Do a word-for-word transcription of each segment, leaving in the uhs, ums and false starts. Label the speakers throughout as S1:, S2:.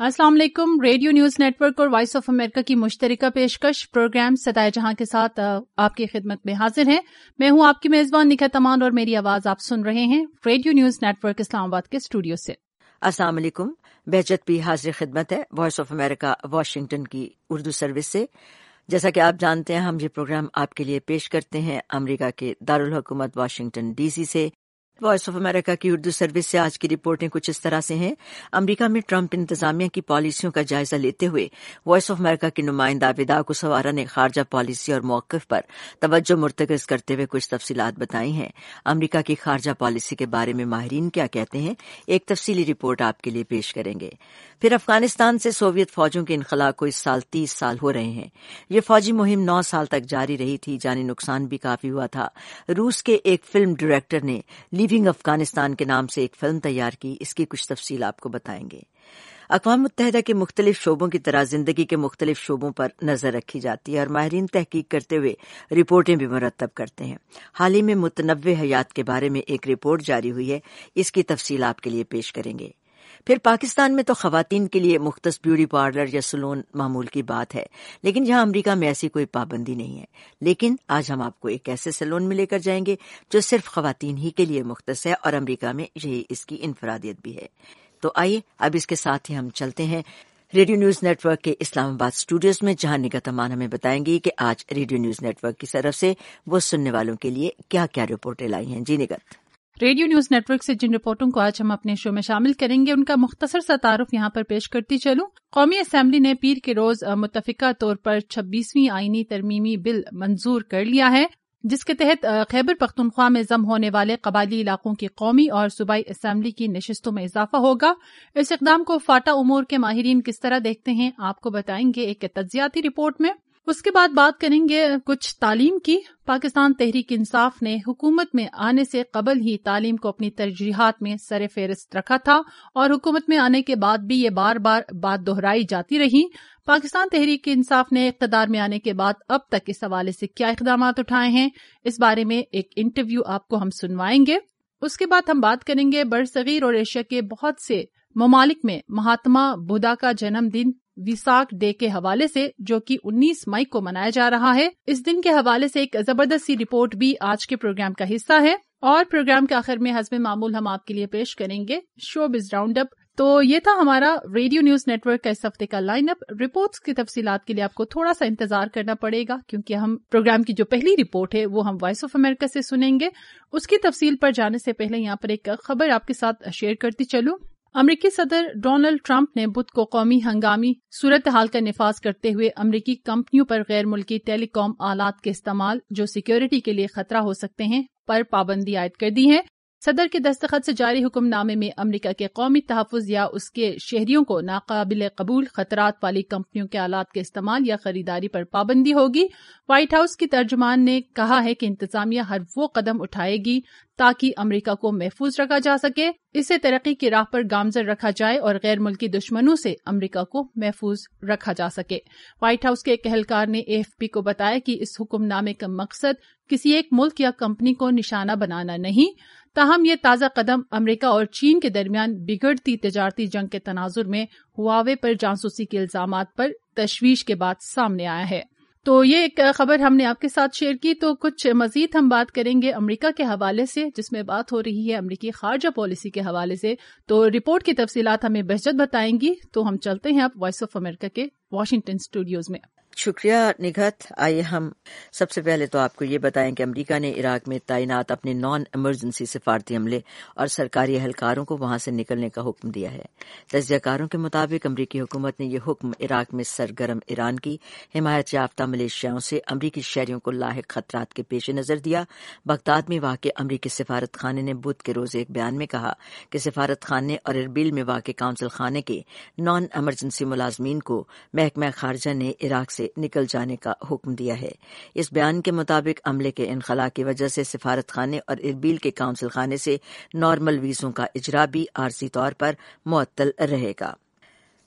S1: السلام علیکم. Radio news network اور وائس آف امریکہ کی مشترکہ پیشکش پروگرام صدائے جہاں کے ساتھ آپ کی خدمت میں حاضر ہیں. میں ہوں آپ کی میزبان نکھت امان اور میری آواز آپ سن رہے ہیں radio news network Islamabad کے اسٹوڈیو سے.
S2: السلام علیکم. بہجت بھی حاضر خدمت ہے وائس آف امریکہ واشنگٹن کی اردو سروس سے. جیسا کہ آپ جانتے ہیں ہم یہ پروگرام آپ کے لیے پیش کرتے ہیں امریکہ کے دارالحکومت واشنگٹن ڈی سی سے. وائس آف امریکہ کی اردو سروس سے آج کی رپورٹیں کچھ اس طرح سے ہیں. امریکہ میں ٹرمپ انتظامیہ کی پالیسیوں کا جائزہ لیتے ہوئے وائس آف امریکہ کی نمائندہ ودا کسوارا نے خارجہ پالیسی اور موقف پر توجہ مرتکز کرتے ہوئے کچھ تفصیلات بتائی ہیں. امریکہ کی خارجہ پالیسی کے بارے میں ماہرین کیا کہتے ہیں، ایک تفصیلی رپورٹ آپ کے لیے پیش کریں گے. پھر افغانستان سے سوویت فوجوں کے انخلاء کو اس سال تیس سال ہو رہے ہیں. یہ فوجی مہم نو سال تک جاری رہی تھی، جانی نقصان بھی کافی ہوا تھا. روس کے ایک فلم ڈائریکٹر نے لیونگ افغانستان کے نام سے ایک فلم تیار کی، اس کی کچھ تفصیل آپ کو بتائیں گے. اقوام متحدہ کے مختلف شعبوں کی طرح زندگی کے مختلف شعبوں پر نظر رکھی جاتی ہے اور ماہرین تحقیق کرتے ہوئے رپورٹیں بھی مرتب کرتے ہیں. حال ہی میں متنوع حیات کے بارے میں ایک رپورٹ جاری ہوئی ہے، اس کی تفصیل آپ کے لیے پیش کریں گے. پھر پاکستان میں تو خواتین کے لیے مختص بیوٹی پارلر یا سلون معمول کی بات ہے، لیکن یہاں امریکہ میں ایسی کوئی پابندی نہیں ہے. لیکن آج ہم آپ کو ایک ایسے سلون میں لے کر جائیں گے جو صرف خواتین ہی کے لیے مختص ہے اور امریکہ میں یہی اس کی انفرادیت بھی ہے. تو آئیے اب اس کے ساتھ ہی ہم چلتے ہیں ریڈیو نیوز نیٹ ورک کے اسلام آباد اسٹوڈیوز میں، جہاں نگہت امان ہمیں بتائیں گی کہ آج ریڈیو نیوز نیٹ ورک کی طرف سے وہ سننے والوں کے لیے کیا کیا رپورٹیں لائی ہیں. جی Nighat.
S1: Radio news network سے جن رپورٹوں کو آج ہم اپنے شو میں شامل کریں گے ان کا مختصر سا تعارف یہاں پر پیش کرتی چلوں. قومی اسمبلی نے پیر کے روز متفقہ طور پر چھبیسویں آئینی ترمیمی بل منظور کر لیا ہے، جس کے تحت خیبر پختونخوا میں ضم ہونے والے قبائلی علاقوں کی قومی اور صوبائی اسمبلی کی نشستوں میں اضافہ ہوگا. اس اقدام کو فاٹا امور کے ماہرین کس طرح دیکھتے ہیں آپ کو بتائیں گے ایک تجزیاتی رپورٹ میں. اس کے بعد بات کریں گے کچھ تعلیم کی. پاکستان تحریک انصاف نے حکومت میں آنے سے قبل ہی تعلیم کو اپنی ترجیحات میں سر فہرست رکھا تھا اور حکومت میں آنے کے بعد بھی یہ بار بار بات دہرائی جاتی رہی. پاکستان تحریک انصاف نے اقتدار میں آنے کے بعد اب تک اس حوالے سے کیا اقدامات اٹھائے ہیں، اس بارے میں ایک انٹرویو آپ کو ہم سنوائیں گے. اس کے بعد ہم بات کریں گے برصغیر اور ایشیا کے بہت سے ممالک میں مہاتما بدھا کا جنم دن ویساکھ ڈے کے حوالے سے، جو کہ انیس مئی کو منایا جا رہا ہے. اس دن کے حوالے سے ایک زبردست سی رپورٹ بھی آج کے پروگرام کا حصہ ہے. اور پروگرام کے آخر میں حسب معمول ہم آپ کے لیے پیش کریں گے شو بز راؤنڈ اپ. تو یہ تھا ہمارا ریڈیو نیوز نیٹ ورک کا اس ہفتے کا لائن اپ. رپورٹس کی تفصیلات کے لیے آپ کو تھوڑا سا انتظار کرنا پڑے گا، کیونکہ ہم پروگرام کی جو پہلی رپورٹ ہے وہ ہم وائس آف امریکہ سے سنیں گے. اس کی تفصیل پر جانے سے پہلے یہاں پر ایک خبر آپ کے ساتھ شیئر کرتی چلوں. امریکی صدر ڈونلڈ ٹرمپ نے بدھ کو قومی ہنگامی صورتحال کا نفاذ کرتے ہوئے امریکی کمپنیوں پر غیر ملکی ٹیلی کام آلات کے استعمال جو سیکیورٹی کے لیے خطرہ ہو سکتے ہیں پر پابندی عائد کر دی ہے. صدر کے دستخط سے جاری حکم نامے میں امریکہ کے قومی تحفظ یا اس کے شہریوں کو ناقابل قبول خطرات والی کمپنیوں کے آلات کے استعمال یا خریداری پر پابندی ہوگی. وائٹ ہاؤس کی ترجمان نے کہا ہے کہ انتظامیہ ہر وہ قدم اٹھائے گی تاکہ امریکہ کو محفوظ رکھا جا سکے، اسے ترقی کی راہ پر گامزن رکھا جائے اور غیر ملکی دشمنوں سے امریکہ کو محفوظ رکھا جا سکے. وائٹ ہاؤس کے ایک اہلکار نے اے ایف پی کو بتایا کہ اس حکم نامے کا مقصد کسی ایک ملک یا کمپنی کو نشانہ بنانا نہیں، تاہم یہ تازہ قدم امریکہ اور چین کے درمیان بگڑتی تجارتی جنگ کے تناظر میں ہواوے پر جاسوسی کے الزامات پر تشویش کے بعد سامنے آیا ہے. تو یہ ایک خبر ہم نے آپ کے ساتھ شیئر کی. تو کچھ مزید ہم بات کریں گے امریکہ کے حوالے سے، جس میں بات ہو رہی ہے امریکی خارجہ پالیسی کے حوالے سے. تو رپورٹ کی تفصیلات ہمیں بہجت بتائیں گی. تو ہم چلتے ہیں اب وائس آف امریکہ کے واشنگٹن اسٹوڈیوز میں.
S2: شکریہ نگہت. آئیے ہم سب سے پہلے تو آپ کو یہ بتائیں کہ امریکہ نے عراق میں تعینات اپنے نان ایمرجنسی سفارتی عملے اور سرکاری اہلکاروں کو وہاں سے نکلنے کا حکم دیا ہے. تجزیہ کاروں کے مطابق امریکی حکومت نے یہ حکم عراق میں سرگرم ایران کی حمایت یافتہ ملیشیاؤں سے امریکی شہریوں کو لاحق خطرات کے پیش نظر دیا. بغداد میں واقع امریکی سفارت خانے نے بدھ کے روز ایک بیان میں کہا کہ سفارت خانے اور اربیل میں واقع کونسل خانے کے نان ایمرجنسی ملازمین کو محکمہ خارجہ نے عراق سے نکل جانے کا حکم دیا ہے. اس بیان کے مطابق عملے کے انخلاء کی وجہ سے سفارت خانے اور اربیل کے کونسل خانے سے نارمل ویزوں کا اجرا بھی عارضی طور پر معطل رہے گا.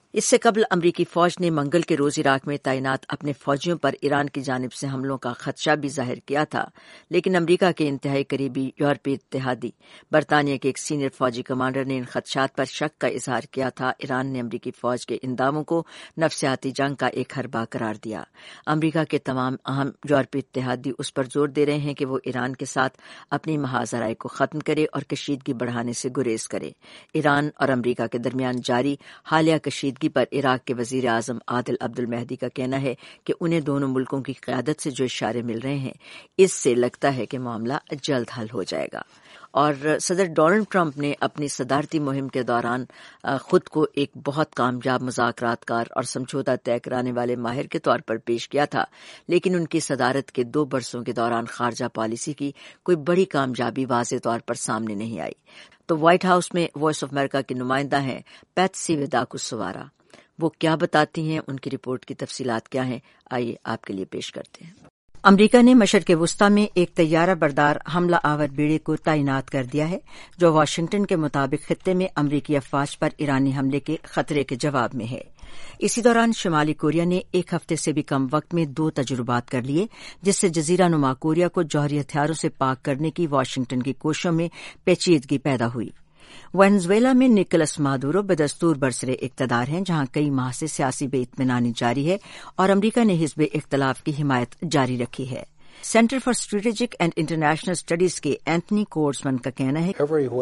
S2: اس سے قبل امریکی فوج نے منگل کے روز عراق میں تعینات اپنے فوجیوں پر ایران کی جانب سے حملوں کا خدشہ بھی ظاہر کیا تھا، لیکن امریکہ کے انتہائی قریبی یورپی اتحادی برطانیہ کے ایک سینئر فوجی کمانڈر نے ان خدشات پر شک کا اظہار کیا تھا۔ ایران نے امریکی فوج کے ان دعووں کو نفسیاتی جنگ کا ایک حربہ قرار دیا۔ امریکہ کے تمام اہم یورپی اتحادی اس پر زور دے رہے ہیں کہ وہ ایران کے ساتھ اپنی محاذ آرائی کو ختم کرے اور کشیدگی بڑھانے سے گریز کرے۔ ایران اور امریکہ کے درمیان جاری حالیہ کشیدگی پر عراق کے وزیر اعظم عادل عبد المہدی کا کہنا ہے کہ انہیں دونوں ملکوں کی قیادت سے جو اشارے مل رہے ہیں اس سے لگتا ہے کہ معاملہ جلد حل ہو جائے گا۔ اور صدر ڈونلڈ ٹرمپ نے اپنی صدارتی مہم کے دوران خود کو ایک بہت کامیاب مذاکرات کار اور سمجھوتہ طے کرانے والے ماہر کے طور پر پیش کیا تھا، لیکن ان کی صدارت کے دو برسوں کے دوران خارجہ پالیسی کی کوئی بڑی کامیابی واضح طور پر سامنے نہیں آئی۔ تو وائٹ ہاؤس میں وائس آف امریکہ کی نمائندہ ہیں پیٹسی وداکوسوارا۔ وہ کیا بتاتی ہیں، ان کی رپورٹ کی تفصیلات کیا ہیں، آئیے آپ کے لیے پیش کرتے ہیں۔ امریکہ نے مشرق وسطی میں ایک طیارہ بردار حملہ آور بیڑے کو تعینات کر دیا ہے، جو واشنگٹن کے مطابق خطے میں امریکی افواج پر ایرانی حملے کے خطرے کے جواب میں ہے۔ اسی دوران شمالی کوریا نے ایک ہفتے سے بھی کم وقت میں دو تجربات کر لیے، جس سے جزیرہ نما کوریا کو جوہری ہتھیاروں سے پاک کرنے کی واشنگٹن کی کوششوں میں پیچیدگی پیدا ہوئی۔ وینزویلا میں نکولس مادورو بدستور برسر اقتدار ہیں، جہاں کئی ماہ سے سیاسی بے اطمینانی جاری ہے اور امریکہ نے حزب اختلاف کی حمایت جاری رکھی ہے۔ Center for Strategic and International Studies کے اینتھنی کورسمن کا کہنا ہے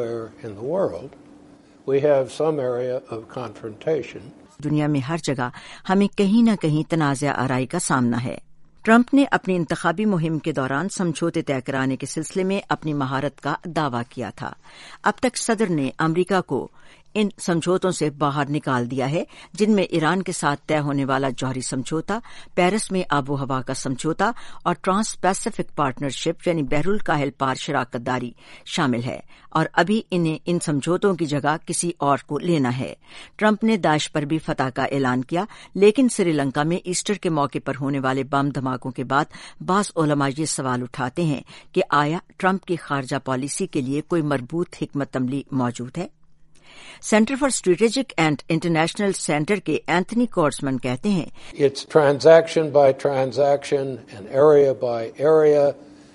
S2: دنیا میں ہر جگہ ہمیں کہیں نہ کہیں تنازع آرائی کا سامنا ہے۔ ٹرمپ نے اپنی انتخابی مہم کے دوران سمجھوتے طے کرانے کے سلسلے میں اپنی مہارت کا دعویٰ کیا تھا۔ اب تک صدر نے امریکہ کو ان سمجھوتوں سے باہر نکال دیا ہے، جن میں ایران کے ساتھ طے ہونے والا جوہری سمجھوتا، پیرس میں آب و ہوا کا سمجھوتا اور ٹرانس پیسیفک پارٹنرشپ یعنی بحر الکاہل پار شراکت داری شامل ہے، اور ابھی انہیں ان سمجھوتوں کی جگہ کسی اور کو لینا ہے۔ ٹرمپ نے داعش پر بھی فتح کا اعلان کیا، لیکن سری لنکا میں ایسٹر کے موقع پر ہونے والے بم دھماکوں کے بعد بعض علماء یہ سوال اٹھاتے ہیں کہ آیا ٹرمپ کی خارجہ پالیسی کے لیے کوئی مربوط حکمت عملی موجود ہے؟ Center for Strategic and International Center کے اینتھنی کورسمن کہتے ہیں
S3: It's transaction by transaction and area by area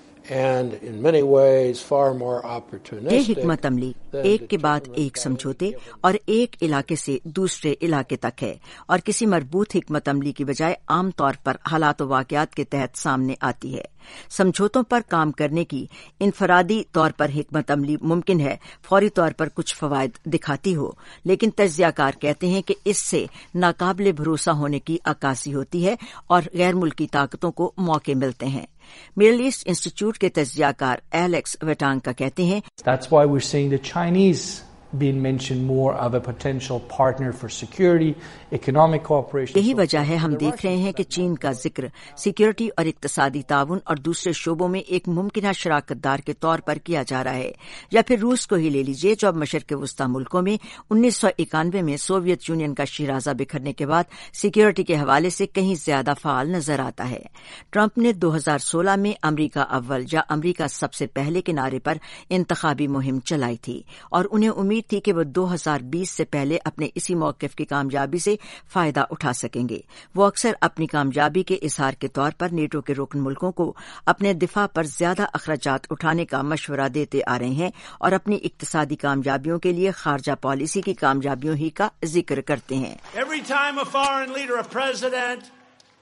S3: and in many ways far more opportunistic.
S2: یہ حکمت عملی ایک کے بعد ایک سمجھوتے اور ایک علاقے سے دوسرے علاقے تک ہے، اور کسی مربوط حکمت عملی کی بجائے عام طور پر حالات و واقعات کے تحت سامنے آتی ہے۔ سمجھوتوں پر کام کرنے کی انفرادی طور پر حکمت عملی ممکن ہے فوری طور پر کچھ فوائد دکھاتی ہو، لیکن تجزیہ کار کہتے ہیں کہ اس سے ناقابل بھروسہ ہونے کی عکاسی ہوتی ہے اور غیر ملکی طاقتوں کو موقع ملتے ہیں۔ مڈل ایسٹ انسٹیٹیوٹ کے تجزیہ کار ایلیکس ویٹانکا کہتے ہیں
S4: That's why we're seeing the Chinese being mentioned more of a potential partner for security, economic cooperation.
S2: یہی وجہ ہے ہم دیکھ رہے ہیں کہ چین کا ذکر سیکیورٹی اور اقتصادی تعاون اور دوسرے شعبوں میں ایک ممکنہ شراکت دار کے طور پر کیا جا رہا ہے، یا پھر روس کو ہی لے لیجیے، جو اب مشرق وسطی ملکوں میں انیس سو اکانوے میں سوویت یونین کا شیرازہ بکھرنے کے بعد سیکیورٹی کے حوالے سے کہیں زیادہ فعال نظر آتا ہے۔ ٹرمپ نے دو ہزار سولہ میں امریکہ اول یا امریکہ سب سے پہلے کے نعرے پر انتخابی مہم چلائی تھی، اور انہیں امید تھی کہ وہ دو ہزار بیس سے پہلے اپنے اسی موقف کی کامیابی سے فائدہ اٹھا سکیں گے۔ وہ اکثر اپنی کامیابی کے اظہار کے طور پر نیٹو کے رکن ملکوں کو اپنے دفاع پر زیادہ اخراجات اٹھانے کا مشورہ دیتے آ رہے ہیں، اور اپنی اقتصادی کامیابیوں کے لیے خارجہ پالیسی کی کامیابیوں ہی کا ذکر کرتے ہیں۔
S5: Every time a foreign leader, a president,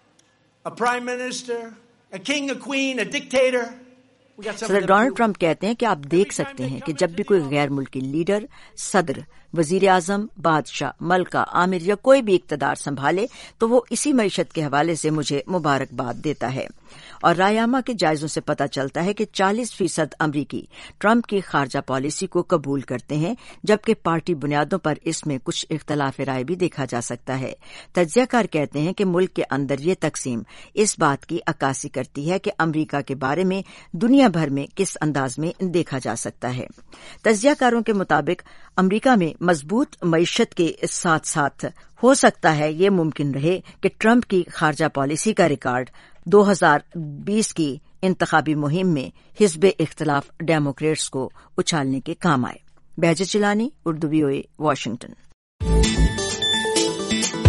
S5: a prime minister, a king, a queen, a dictator,
S2: صدر ڈونلڈ ٹرمپ کہتے ہیں کہ آپ دیکھ سکتے ہیں کہ جب بھی کوئی غیر ملکی لیڈر، صدر، وزیر اعظم، بادشاہ، ملکہ، آمر یا کوئی بھی اقتدار سنبھالے تو وہ اسی معیشت کے حوالے سے مجھے مبارکباد دیتا ہے۔ اور رایامہ کے جائزوں سے پتہ چلتا ہے کہ چالیس فیصد امریکی ٹرمپ کی خارجہ پالیسی کو قبول کرتے ہیں، جبکہ پارٹی بنیادوں پر اس میں کچھ اختلاف رائے بھی دیکھا جا سکتا ہے۔ تجزیہ کار کہتے ہیں کہ ملک کے اندر یہ تقسیم اس بات کی عکاسی کرتی ہے کہ امریکہ کے بارے میں دنیا بھر میں کس انداز میں دیکھا جا سکتا ہے۔ تجزیہ کاروں کے مطابق امریکہ میں مضبوط معیشت کے ساتھ ساتھ ہو سکتا ہے یہ ممکن رہے کہ ٹرمپ کی خارجہ پالیسی کا ریکارڈ دو ہزار بیس کی انتخابی مہم میں حزب اختلاف ڈیموکریٹس کو اچھالنے کے کام آئے۔ Behjat Jilani, Urdu V O A, Washington.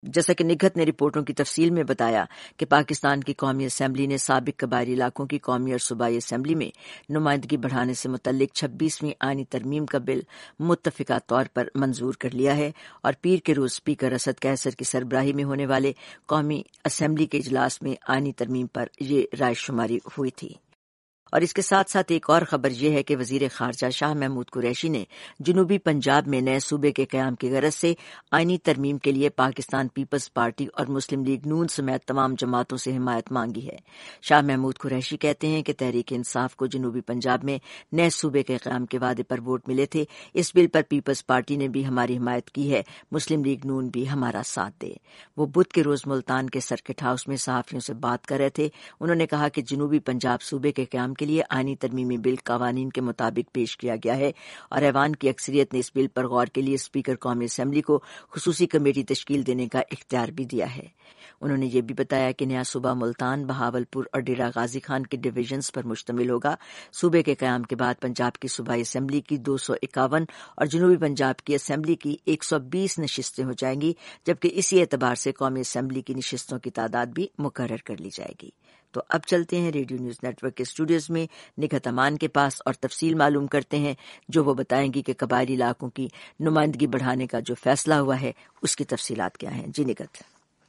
S2: جیسا کہ نگہت نے رپورٹوں کی تفصیل میں بتایا کہ پاکستان کی قومی اسمبلی نے سابق قبائلی علاقوں کی قومی اور صوبائی اسمبلی میں نمائندگی بڑھانے سے متعلق چھبیسویں آئینی ترمیم کا بل متفقہ طور پر منظور کر لیا ہے اور پیر کے روز اسپیکر اسد قیصر کی سربراہی میں ہونے والے قومی اسمبلی کے اجلاس میں آئینی ترمیم پر یہ رائے شماری ہوئی تھی۔ اور اس کے ساتھ ساتھ ایک اور خبر یہ ہے کہ وزیر خارجہ شاہ محمود قریشی نے جنوبی پنجاب میں نئے صوبے کے قیام کی غرض سے آئینی ترمیم کے لیے پاکستان پیپلز پارٹی اور مسلم لیگ نون سمیت تمام جماعتوں سے حمایت مانگی ہے۔ شاہ محمود قریشی کہتے ہیں کہ تحریک انصاف کو جنوبی پنجاب میں نئے صوبے کے قیام کے وعدے پر ووٹ ملے تھے، اس بل پر پیپلز پارٹی نے بھی ہماری حمایت کی ہے، مسلم لیگ نون بھی ہمارا ساتھ دے۔ وہ بدھ کے روز ملتان کے سرکٹ ہاؤس میں صحافیوں سے بات کر رہے تھے۔ انہوں نے کہا کہ جنوبی پنجاب صوبے کے قیام کے لیے آئینی ترمیمی بل قوانین کے مطابق پیش کیا گیا ہے اور ایوان کی اکثریت نے اس بل پر غور کے لیے اسپیکر قومی اسمبلی کو خصوصی کمیٹی تشکیل دینے کا اختیار بھی دیا ہے۔ انہوں نے یہ بھی بتایا کہ نیا صوبہ ملتان، بہاولپور اور ڈیرہ غازی خان کے ڈویژنز پر مشتمل ہوگا۔ صوبے کے قیام کے بعد پنجاب کی صوبائی اسمبلی کی دو سو اکاون اور جنوبی پنجاب کی اسمبلی کی ایک سو بیس نشستیں ہو جائیں گی، جبکہ اسی اعتبار سے قومی اسمبلی کی نشستوں کی تعداد بھی مقرر کر لی جائے گی۔ تو اب چلتے ہیں ریڈیو نیوز نیٹ ورک کے اسٹوڈیوز میں نگہت امان کے پاس اور تفصیل معلوم کرتے ہیں جو وہ بتائیں گی کہ قبائلی علاقوں کی نمائندگی بڑھانے کا جو فیصلہ ہوا ہے اس کی تفصیلات کیا ہیں۔ جی نگہت۔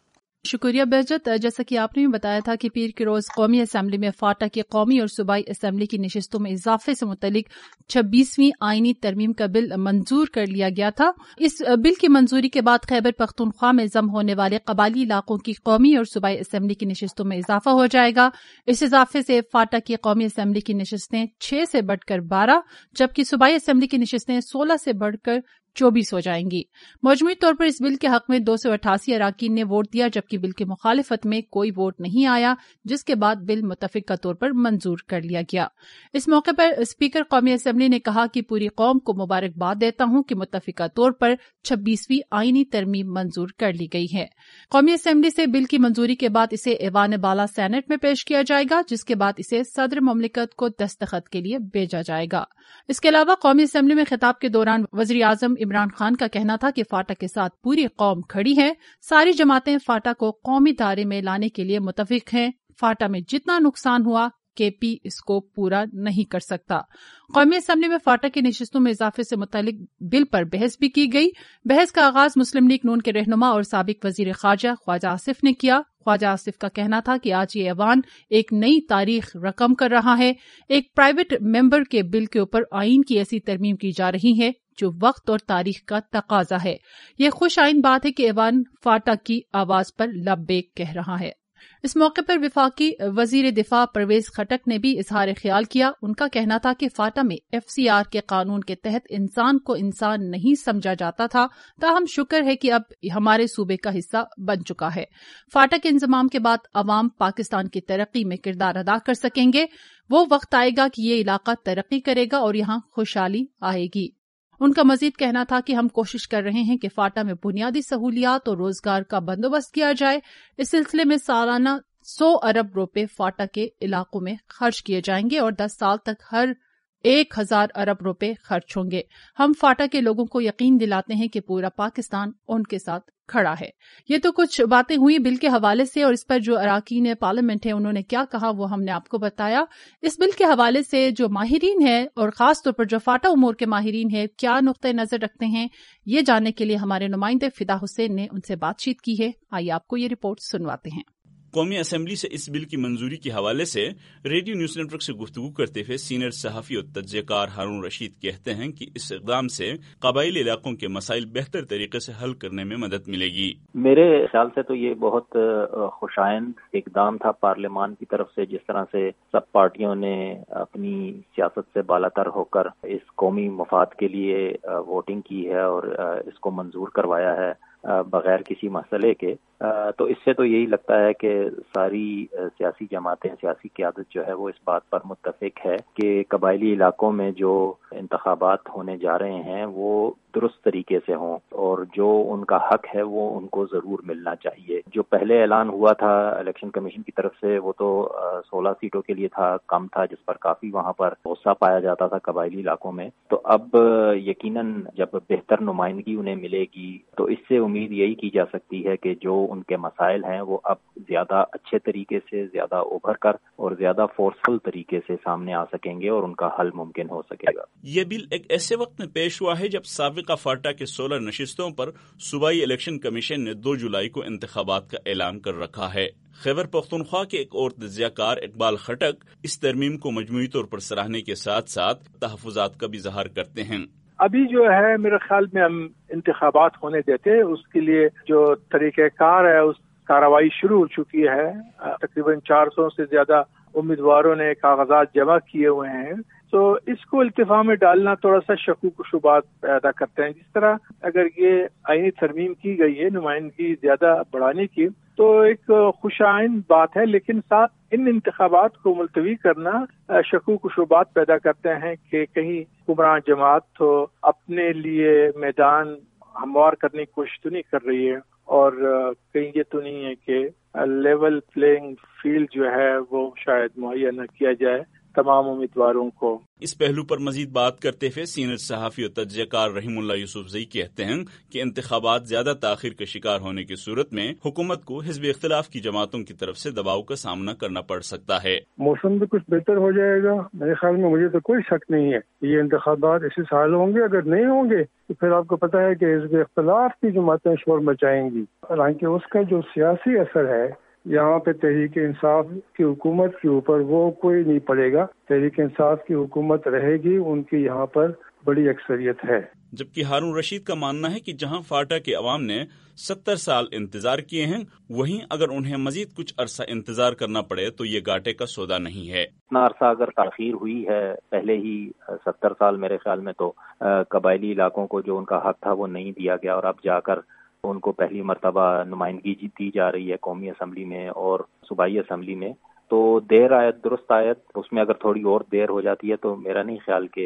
S1: شکریہ بہجت۔ جیسا کہ آپ نے بھی بتایا تھا کہ پیر کے روز قومی اسمبلی میں فاٹا کی قومی اور صوبائی اسمبلی کی نشستوں میں اضافے سے متعلق چھبیسویں آئینی ترمیم کا بل منظور کر لیا گیا تھا۔ اس بل کی منظوری کے بعد خیبر پختونخوا میں ضم ہونے والے قبائلی علاقوں کی قومی اور صوبائی اسمبلی کی نشستوں میں اضافہ ہو جائے گا۔ اس اضافے سے فاٹا کی قومی اسمبلی کی نشستیں چھ سے بڑھ کر بارہ جبکہ صوبائی اسمبلی کی نشستیں سولہ سے بڑھ کر چوبیس ہو جائیں گی۔ مجموعی طور پر اس بل کے حق میں دو سو اٹھاسی اراکین نے ووٹ دیا جبکہ بل کی مخالفت میں کوئی ووٹ نہیں آیا، جس کے بعد بل متفقہ طور پر منظور کر لیا گیا۔ اس موقع پر اسپیکر قومی اسمبلی نے کہا کہ پوری قوم کو مبارکباد دیتا ہوں کہ متفقہ طور پر چھبیسویں آئینی ترمیم منظور کر لی گئی ہے۔ قومی اسمبلی سے بل کی منظوری کے بعد اسے ایوان بالا سینٹ میں پیش کیا جائے گا، جس کے بعد اسے صدر مملکت کو دستخط کے لیے بھیجا جائے گا۔ اس کے علاوہ قومی اسمبلی میں خطاب کے دوران وزیر اعظم عمران خان کا کہنا تھا کہ فاٹا کے ساتھ پوری قوم کھڑی ہے، ساری جماعتیں فاٹا کو قومی دائرے میں لانے کے لیے متفق ہیں، فاٹا میں جتنا نقصان ہوا کے پی اس کو پورا نہیں کر سکتا۔ قومی اسمبلی میں فاٹا کی نشستوں میں اضافے سے متعلق بل پر بحث بھی کی گئی۔ بحث کا آغاز مسلم لیگ نون کے رہنما اور سابق وزیر خارجہ خواجہ آصف نے کیا۔ خواجہ آصف کا کہنا تھا کہ آج یہ ایوان ایک نئی تاریخ رقم کر رہا ہے، ایک پرائیویٹ ممبر کے بل کے اوپر آئین کی ایسی ترمیم کی جا رہی ہے جو وقت اور تاریخ کا تقاضا ہے۔ یہ خوش آئین بات ہے کہ ایوان فاٹا کی آواز پر لبیک کہہ رہا ہے۔ اس موقع پر وفاقی وزیر دفاع پرویز خٹک نے بھی اظہار خیال کیا۔ ان کا کہنا تھا کہ فاٹا میں ایف سی آر کے قانون کے تحت انسان کو انسان نہیں سمجھا جاتا تھا، تاہم شکر ہے کہ اب ہمارے صوبے کا حصہ بن چکا ہے۔ فاٹا کے انضمام کے بعد عوام پاکستان کی ترقی میں کردار ادا کر سکیں گے۔ وہ وقت آئے گا کہ یہ علاقہ ترقی کرے گا اور یہاں خوشحالی آئے گی۔ ان کا مزید کہنا تھا کہ ہم کوشش کر رہے ہیں کہ فاٹا میں بنیادی سہولیات اور روزگار کا بندوبست کیا جائے۔ اس سلسلے میں سالانہ سو ارب روپے فاٹا کے علاقوں میں خرچ کیے جائیں گے اور دس سال تک ہر ایک ہزار ارب روپے خرچ ہوں گے۔ ہم فاٹا کے لوگوں کو یقین دلاتے ہیں کہ پورا پاکستان ان کے ساتھ کھڑا ہے۔ یہ تو کچھ باتیں ہوئی بل کے حوالے سے، اور اس پر جو اراکین پارلیمنٹ ہیں انہوں نے کیا کہا وہ ہم نے آپ کو بتایا۔ اس بل کے حوالے سے جو ماہرین ہیں اور خاص طور پر جو فاٹا امور کے ماہرین ہیں کیا نقطۂ نظر رکھتے ہیں، یہ جاننے کے لیے ہمارے نمائندے فدا حسین نے ان سے بات چیت کی ہے۔ آئیے آپ کو یہ رپورٹ سنواتے ہیں۔
S6: قومی اسمبلی سے اس بل کی منظوری کے حوالے سے ریڈیو نیوز نیٹ ورک سے گفتگو کرتے ہوئے سینئر صحافی اور تجزیہ کار ہارون رشید کہتے ہیں کہ اس اقدام سے قبائلی علاقوں کے مسائل بہتر طریقے سے حل کرنے میں مدد ملے گی۔
S7: میرے خیال سے تو یہ بہت خوشائند اقدام تھا پارلیمان کی طرف سے، جس طرح سے سب پارٹیوں نے اپنی سیاست سے بالاتر ہو کر اس قومی مفاد کے لیے ووٹنگ کی ہے اور اس کو منظور کروایا ہے بغیر کسی مسئلے کے۔ تو اس سے تو یہی لگتا ہے کہ ساری سیاسی جماعتیں، سیاسی قیادت جو ہے وہ اس بات پر متفق ہے کہ قبائلی علاقوں میں جو انتخابات ہونے جا رہے ہیں وہ درست طریقے سے ہوں اور جو ان کا حق ہے وہ ان کو ضرور ملنا چاہیے. جو پہلے اعلان ہوا تھا الیکشن کمیشن کی طرف سے وہ تو سولہ سیٹوں کے لیے تھا، کم تھا، جس پر کافی وہاں پر غصہ پایا جاتا تھا قبائلی علاقوں میں. تو اب یقیناً جب بہتر نمائندگی انہیں ملے گی تو اس سے امید یہی کی جا سکتی ہے کہ جو ان کے مسائل ہیں وہ اب زیادہ اچھے طریقے سے، زیادہ ابھر کر اور زیادہ فورسفل طریقے سے سامنے آ سکیں گے اور ان کا حل ممکن ہو سکے گا.
S6: یہ بل ایک ایسے وقت میں پیش ہوا ہے جب سابقہ فاٹا کے سولہ نشستوں پر صوبائی الیکشن کمیشن نے دو جولائی کو انتخابات کا اعلان کر رکھا ہے. خیبر پختونخوا کے ایک اور تجزیہ کار اقبال خٹک اس ترمیم کو مجموعی طور پر سراہنے کے ساتھ ساتھ تحفظات کا بھی اظہار کرتے ہیں.
S8: ابھی جو ہے میرے خیال میں ہم انتخابات ہونے دیتے، اس کے لیے جو طریقہ کار ہے اس کارروائی شروع ہو چکی ہے. تقریباً چار سو سے زیادہ امیدواروں نے کاغذات جمع کیے ہوئے ہیں. تو اس کو التفاع میں ڈالنا تھوڑا سا شکوک و شبہات پیدا کرتے ہیں. جس طرح اگر یہ آئینی ترمیم کی گئی ہے نمائندگی زیادہ بڑھانے کی تو ایک خوشائند بات ہے، لیکن ساتھ ان انتخابات کو ملتوی کرنا شکوک و شبہات پیدا کرتے ہیں کہ کہیں حکمران جماعت تو اپنے لیے میدان ہموار کرنے کی کوشش تو نہیں کر رہی ہے اور کہیں یہ تو نہیں ہے کہ لیول پلینگ فیلڈ جو ہے وہ شاید مہیا نہ کیا جائے تمام امیدواروں کو.
S6: اس پہلو پر مزید بات کرتے ہوئے سینئر صحافی اور تجزیہ کار رحیم اللہ یوسفزئی کہتے ہیں کہ انتخابات زیادہ تاخیر کا شکار ہونے کی صورت میں حکومت کو حزب اختلاف کی جماعتوں کی طرف سے دباؤ کا سامنا کرنا پڑ سکتا ہے.
S9: موسم بھی کچھ بہتر ہو جائے گا میرے خیال میں، مجھے تو کوئی شک نہیں ہے یہ انتخابات اسی سال ہوں گے. اگر نہیں ہوں گے تو پھر آپ کو پتا ہے کہ حزب اختلاف کی جماعتیں شور مچائیں گی. حالانکہ اس کا جو سیاسی اثر ہے یہاں پہ تحریک انصاف کی حکومت کے اوپر وہ کوئی نہیں پڑے گا. تحریک انصاف کی حکومت رہے گی، ان کی یہاں پر بڑی اکثریت ہے.
S6: جبکہ ہارون رشید کا ماننا ہے کہ جہاں فاٹا کے عوام نے ستر سال انتظار کیے ہیں، وہیں اگر انہیں مزید کچھ عرصہ انتظار کرنا پڑے تو یہ گاٹے کا سودا نہیں ہے.
S7: اتنا عرصہ اگر تاخیر ہوئی ہے، پہلے ہی ستر سال میرے خیال میں تو قبائلی علاقوں کو جو ان کا حق تھا وہ نہیں دیا گیا اور اب جا کر ان کو پہلی مرتبہ نمائندگی دی جا رہی ہے قومی اسمبلی میں اور صوبائی اسمبلی میں. تو دیر آیت درست آیت، اس میں اگر تھوڑی اور دیر ہو جاتی ہے تو میرا نہیں خیال کہ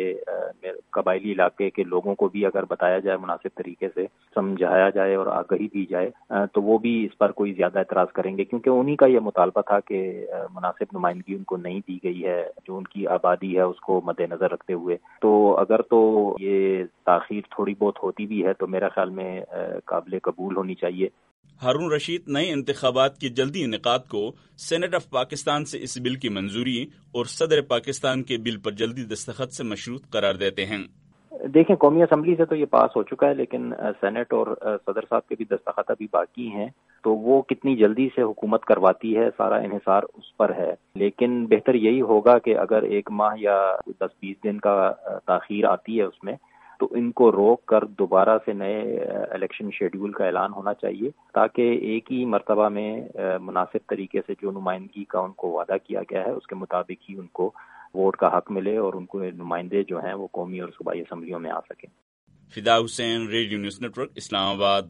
S7: قبائلی علاقے کے لوگوں کو بھی اگر بتایا جائے، مناسب طریقے سے سمجھایا جائے اور آگہی دی جائے تو وہ بھی اس پر کوئی زیادہ اعتراض کریں گے، کیونکہ انہی کا یہ مطالبہ تھا کہ مناسب نمائندگی ان کو نہیں دی گئی ہے جو ان کی آبادی ہے اس کو مد نظر رکھتے ہوئے. تو اگر تو یہ تاخیر تھوڑی بہت ہوتی بھی ہے تو میرا خیال میں قابل قبول ہونی چاہیے.
S6: ہارون رشید نئے انتخابات کے جلدی انعقاد کو سینٹ آف پاکستان سے اس بل کی منظوری اور صدر پاکستان کے بل پر جلدی دستخط سے مشروط قرار دیتے ہیں.
S7: دیکھیں قومی اسمبلی سے تو یہ پاس ہو چکا ہے، لیکن سینٹ اور صدر صاحب کے بھی دستخط ابھی باقی ہیں، تو وہ کتنی جلدی سے حکومت کرواتی ہے سارا انحصار اس پر ہے. لیکن بہتر یہی ہوگا کہ اگر ایک ماہ یا دس بیس دن کا تاخیر آتی ہے اس میں تو ان کو روک کر دوبارہ سے نئے الیکشن شیڈول کا اعلان ہونا چاہیے تاکہ ایک ہی مرتبہ میں مناسب طریقے سے جو نمائندگی کا ان کو وعدہ کیا گیا ہے اس کے مطابق ہی ان کو ووٹ کا حق ملے اور ان کو نمائندے جو ہیں وہ قومی اور صوبائی اسمبلیوں میں آ سکیں.
S6: Fida Hussain, radio news network, Islamabad.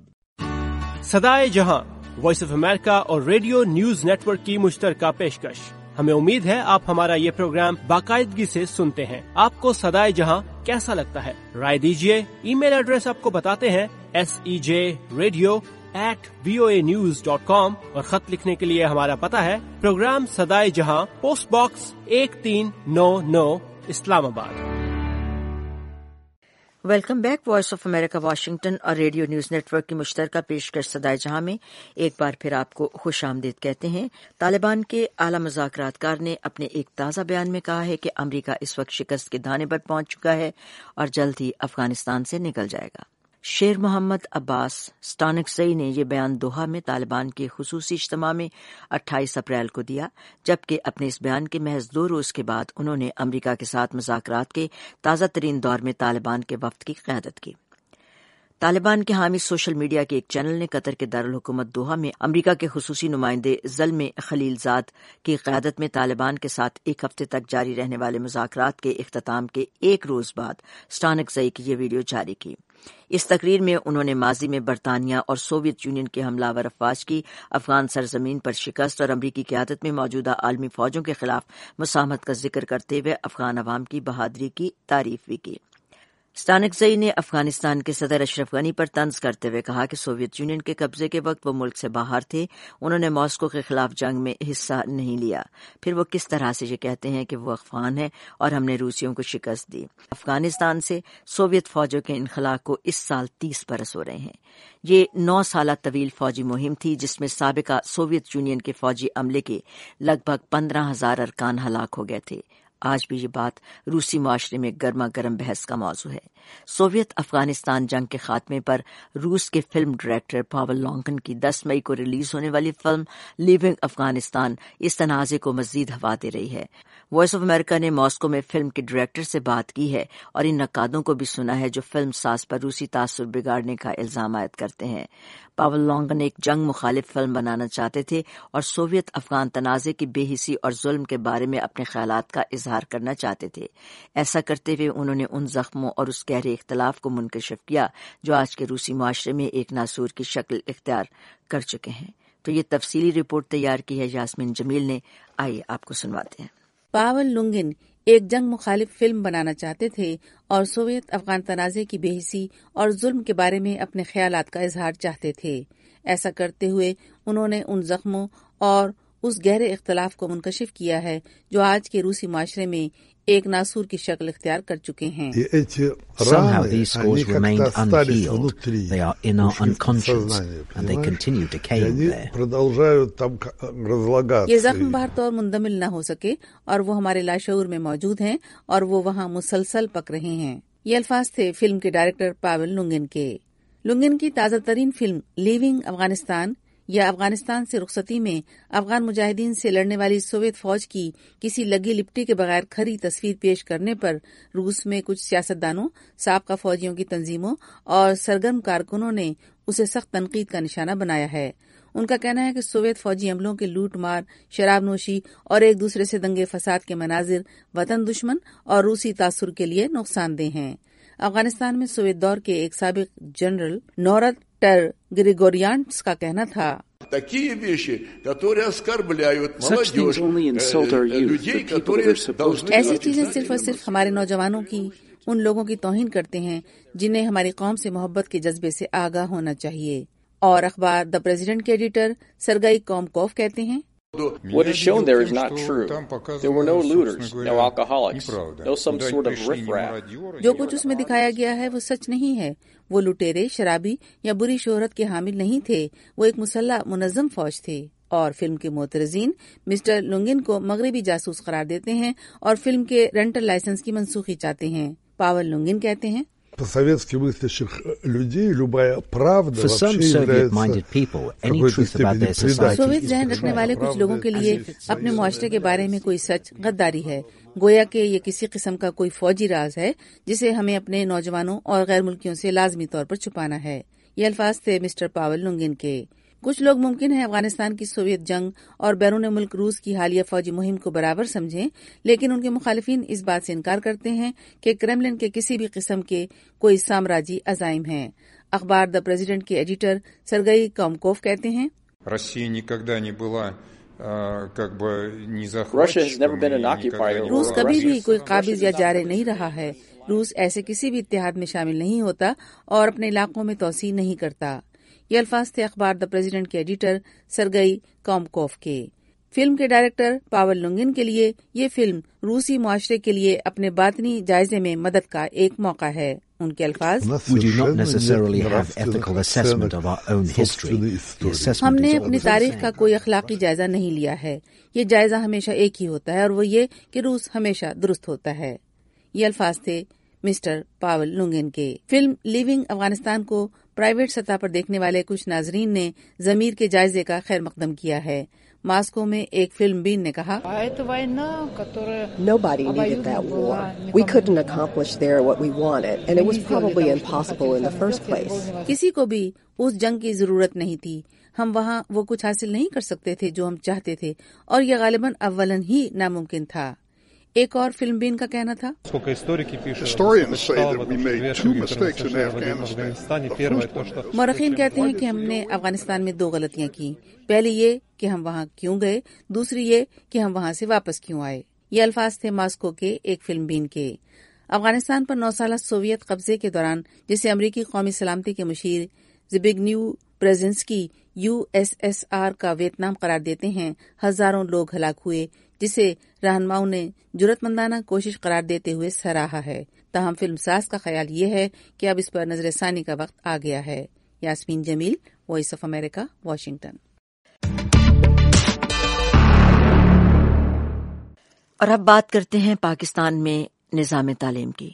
S10: صدائے جہاں وائس آف امریکہ اور ریڈیو نیوز نیٹ ورک کی مشترکہ پیشکش. ہمیں امید ہے آپ ہمارا یہ پروگرام باقاعدگی سے سنتے ہیں. آپ کو صدائے جہاں کیسا لگتا ہے؟ رائے دیجیے. ای میل ایڈریس آپ کو بتاتے ہیں، S E J radio at V O A news dot com, اور خط لکھنے کے لیے ہمارا پتہ ہے پروگرام صدائے جہاں، پوسٹ باکس ایک تین نو نو، Islamabad.
S2: Welcome back. Voice of America Washington اور ریڈیو نیوز نیٹ ورک کی مشترکہ پیشکش صدائے جہاں میں ایک بار پھر آپ کو خوش آمدید کہتے ہیں. طالبان کے اعلی مذاکرات کار نے اپنے ایک تازہ بیان میں کہا ہے کہ امریکہ اس وقت شکست کے دانے پر پہنچ چکا ہے اور جلد ہی افغانستان سے نکل جائے گا. شیر محمد عباس سٹانکزئی نے یہ بیان دوحہ میں طالبان کے خصوصی اجتماع میں اٹھائیس اپریل کو دیا، جبکہ اپنے اس بیان کے محض دو روز کے بعد انہوں نے امریکہ کے ساتھ مذاکرات کے تازہ ترین دور میں طالبان کے وفد کی قیادت کی. طالبان کے حامی سوشل میڈیا کے ایک چینل نے قطر کے دارالحکومت دوحہ میں امریکہ کے خصوصی نمائندے زلم خلیل زاد کی قیادت میں طالبان کے ساتھ ایک ہفتے تک جاری رہنے والے مذاکرات کے اختتام کے ایک روز بعد سٹانکزئی کی یہ ویڈیو جاری کی. اس تقریر میں انہوں نے ماضی میں برطانیہ اور سوویت یونین کے حملہ آور افواج کی افغان سرزمین پر شکست اور امریکی قیادت میں موجودہ عالمی فوجوں کے خلاف مساہمت کا ذکر کرتے ہوئے افغان عوام کی بہادری کی تعریف بھی کی. स्टानिकज़ई ने अफगानिस्तान के सदर अशरफ गनी पर तंज करते हुए कहा कि सोवियत यूनियन के कब्जे के वक्त वो मुल्क से बाहर थे, उन्होंने मॉस्को के खिलाफ जंग में हिस्सा नहीं लिया। फिर वो किस तरह से ये कहते हैं कि वो अफगान है और हमने रूसियों को शिकस्त दी। अफगानिस्तान से सोवियत फौजों के इनखला को इस साल तीस बरस हो रहे हैं। ये नौ साल तवील फौजी मुहिम थी जिसमें साबिका सोवियत यूनियन के फौजी अमले के लगभग पंद्रह हजार अरकान हलाक हो गए थे। आज भी ये बात रूसी माशरे में गर्मा गर्म बहस का मौजू है। सोवियत अफगानिस्तान जंग के खात्मे पर रूस के फिल्म डायरेक्टर पावेल लुंगिन की दस मई को रिलीज होने वाली फिल्म लिविंग अफगानिस्तान इस तनाज़े को मजीद हवा दे रही है। वॉइस ऑफ अमेरिका ने मॉस्को में फिल्म के डायरेक्टर से बात की है और इन नक्कादों को भी सुना है जो फिल्म साज पर रूसी तासुर बिगाड़ने का इल्जाम आयद करते हैं। पावेल लुंगिन एक जंग मुखालिफ फिल्म बनाना चाहते थे और सोवियत अफगान तनाज़े की बेहिसी और जुल्म के बारे में अपने ख्यालात का इजहार करना चाहते थे। ऐसा करते हुए उन्होंने उन जख्मों और उस गहरे इख्तलाफ को मुनकशिफ किया जो आज के रूसी माशरे में एक नासूर की शक्ल इख्तियार कर चुके हैं। तो ये तफसीली रिपोर्ट तैयार की है यास्मीन जमील ने, आइए आपको सुनवाते हैं।
S11: पावेल लुंगिन एक जंग मुखालिफ फिल्म बनाना चाहते थे और सोवियत अफगान तनाज़े की बेहिसी और जुल्म के बारे में अपने ख्यालात का इजहार चाहते थे। ऐसा करते हुए उन्होंने उन जख्मों और उस गहरे इख्तलाफ को मुनकशिफ किया है जो आज के रूसी माशरे में एक नासूर की शक्ल इख्तियार कर चुके हैं।
S12: Somehow these scores remained unhealed. They are in our unconscious and they continue decaying there.
S11: ये जख्म बाहर तौर मुंदमिल न हो सके और वो हमारे लाशऊर में मौजूद हैं और वो वहाँ मुसलसल पक रहे हैं। ये अल्फाज थे फिल्म के डायरेक्टर पावेल लुंगिन के। लुंगिन की ताज़ा तरीन फिल्म लिविंग अफगानिस्तान या अफगानिस्तान से रुखसती में अफगान मुजाहिदीन से लड़ने वाली सोवियत फौज की किसी लगी लिपटी के बगैर खरी तस्वीर पेश करने पर रूस में कुछ सियासतदानों, साबका फौजियों की तंजीमों और सरगर्म कारकुनों ने उसे सख्त तनकीद का निशाना बनाया है। उनका कहना है कि सोवियत फौजी अमलों के लूट मार, शराब नोशी और एक दूसरे से दंगे फसाद के मनाजिर वतन दुश्मन और रूसी तासुर के लिए नुकसानदेह हैं। अफगानिस्तान में सोवियत दौर के एक साबिक जनरल नौरत टर ग्रिगोरियांस का कहना था, ऐसी चीजें सिर्फ और सिर्फ हमारे नौजवानों की, उन लोगों की तौहीन करते हैं जिन्हें हमारी कौम से मोहब्बत के जज्बे से आगाह होना चाहिए। और अखबार द प्रेसिडेंट के एडिटर सरगई कॉमकोव कहते हैं,
S13: What is shown there is not true. There were no looters, no alcoholics, no some sort of riffraff.
S11: जो कुछ उसमें दिखाया गया है वो सच नहीं है। वो लुटेरे, शराबी या बुरी शोहरत के हामिल नहीं थे। वो एक मुसल्ला मुनज़्ज़म फौज थे। और फिल्म के मोतरजीन मिस्टर लुंगिन को मगरबी जासूस करार देते हैं और फिल्म के रेंटल लाइसेंस की मनसूखी चाहते हैं। पावेल लुंगिन कहते हैं,
S12: For some Soviet-minded people, any truth about their society
S11: Soviet जहन रखने वाले कुछ लोगों के लिए अपने मुआशरे के बारे में कोई सच गद्दारी है। गोया कि ये किसी किस्म का कोई फौजी राज है जिसे हमें अपने नौजवानों और गैर मुल्कियों से लाजमी तौर पर छुपाना है। ये अल्फाज थे मिस्टर पावेल लुंगिन के। कुछ लोग मुमकिन है अफगानिस्तान की सोवियत जंग और बैरून मुल्क रूस की हालिया फौजी मुहिम को बराबर समझें, लेकिन उनके मुखालिफिन इस बात से इनकार करते हैं कि क्रेमलिन के किसी भी किस्म के कोई साम्राज्यी अजाइम हैं। अखबार द प्रेसिडेंट के एडिटर सरगई कॉमकोव कहते हैं, रूस कभी भी कोई काबिज या जारे नहीं रहा है। रूस ऐसे किसी भी इत्तेहाद में शामिल नहीं होता और अपने इलाकों में तोसी नहीं करता। ये अल्फाज थे अखबार द प्रेसिडेंट के एडिटर सरगई कॉमकोव के। फिल्म के डायरेक्टर पावेल लुंगिन के लिए ये फिल्म रूसी मुआशरे के लिए अपने बातनी जायजे में मदद का एक मौका है। उनके अल्फाज, हमने अपनी तारीख का कोई अखलाकी जायजा नहीं लिया है। ये जायजा हमेशा एक ही होता है और वो ये कि रूस हमेशा दुरुस्त होता है। ये अल्फाज थे मिस्टर पावेल लुंगिन के। फिल्म लिविंग अफगानिस्तान को प्राइवेट सतह पर देखने वाले कुछ नाजरीन ने जमीर के जायजे का खैर मकदम किया है। मास्को में एक फिल्म बीन ने कहा,
S14: Nobody needed that war. We couldn't accomplish there what we wanted, and it was probably impossible in the first place.
S11: किसी को भी उस जंग की जरूरत नहीं थी। हम वहाँ वो कुछ हासिल नहीं कर सकते थे जो हम चाहते थे और ये गालिबन अव्वलन ही नामुमकिन था। एक और फिल्म बीन का कहना था, मौरखीन कहते हैं कि हमने अफगानिस्तान में दो गलतियां की। पहली ये कि हम वहाँ क्यों गए, दूसरी ये कि हम वहाँ से वापस क्यों आए। ये अल्फाज थे मास्को के एक फिल्म बीन के। افغانستان پر نو سالہ سوویت قبضے کے دوران جسے امریکی قومی سلامتی کے مشیر Zbigniew Brzezinski U S S R کا ویتنام قرار دیتے ہیں، ہزاروں لوگ ہلاک ہوئے، جسے رہنماؤں نے جرات مندانہ کوشش قرار دیتے ہوئے سراہا ہے۔ تاہم فلم ساز کا خیال یہ ہے کہ اب اس پر نظر ثانی کا وقت آ گیا ہے۔ Yasmin Jamil, voice of America, Washington.
S2: اور اب بات کرتے ہیں پاکستان میں نظام تعلیم کی۔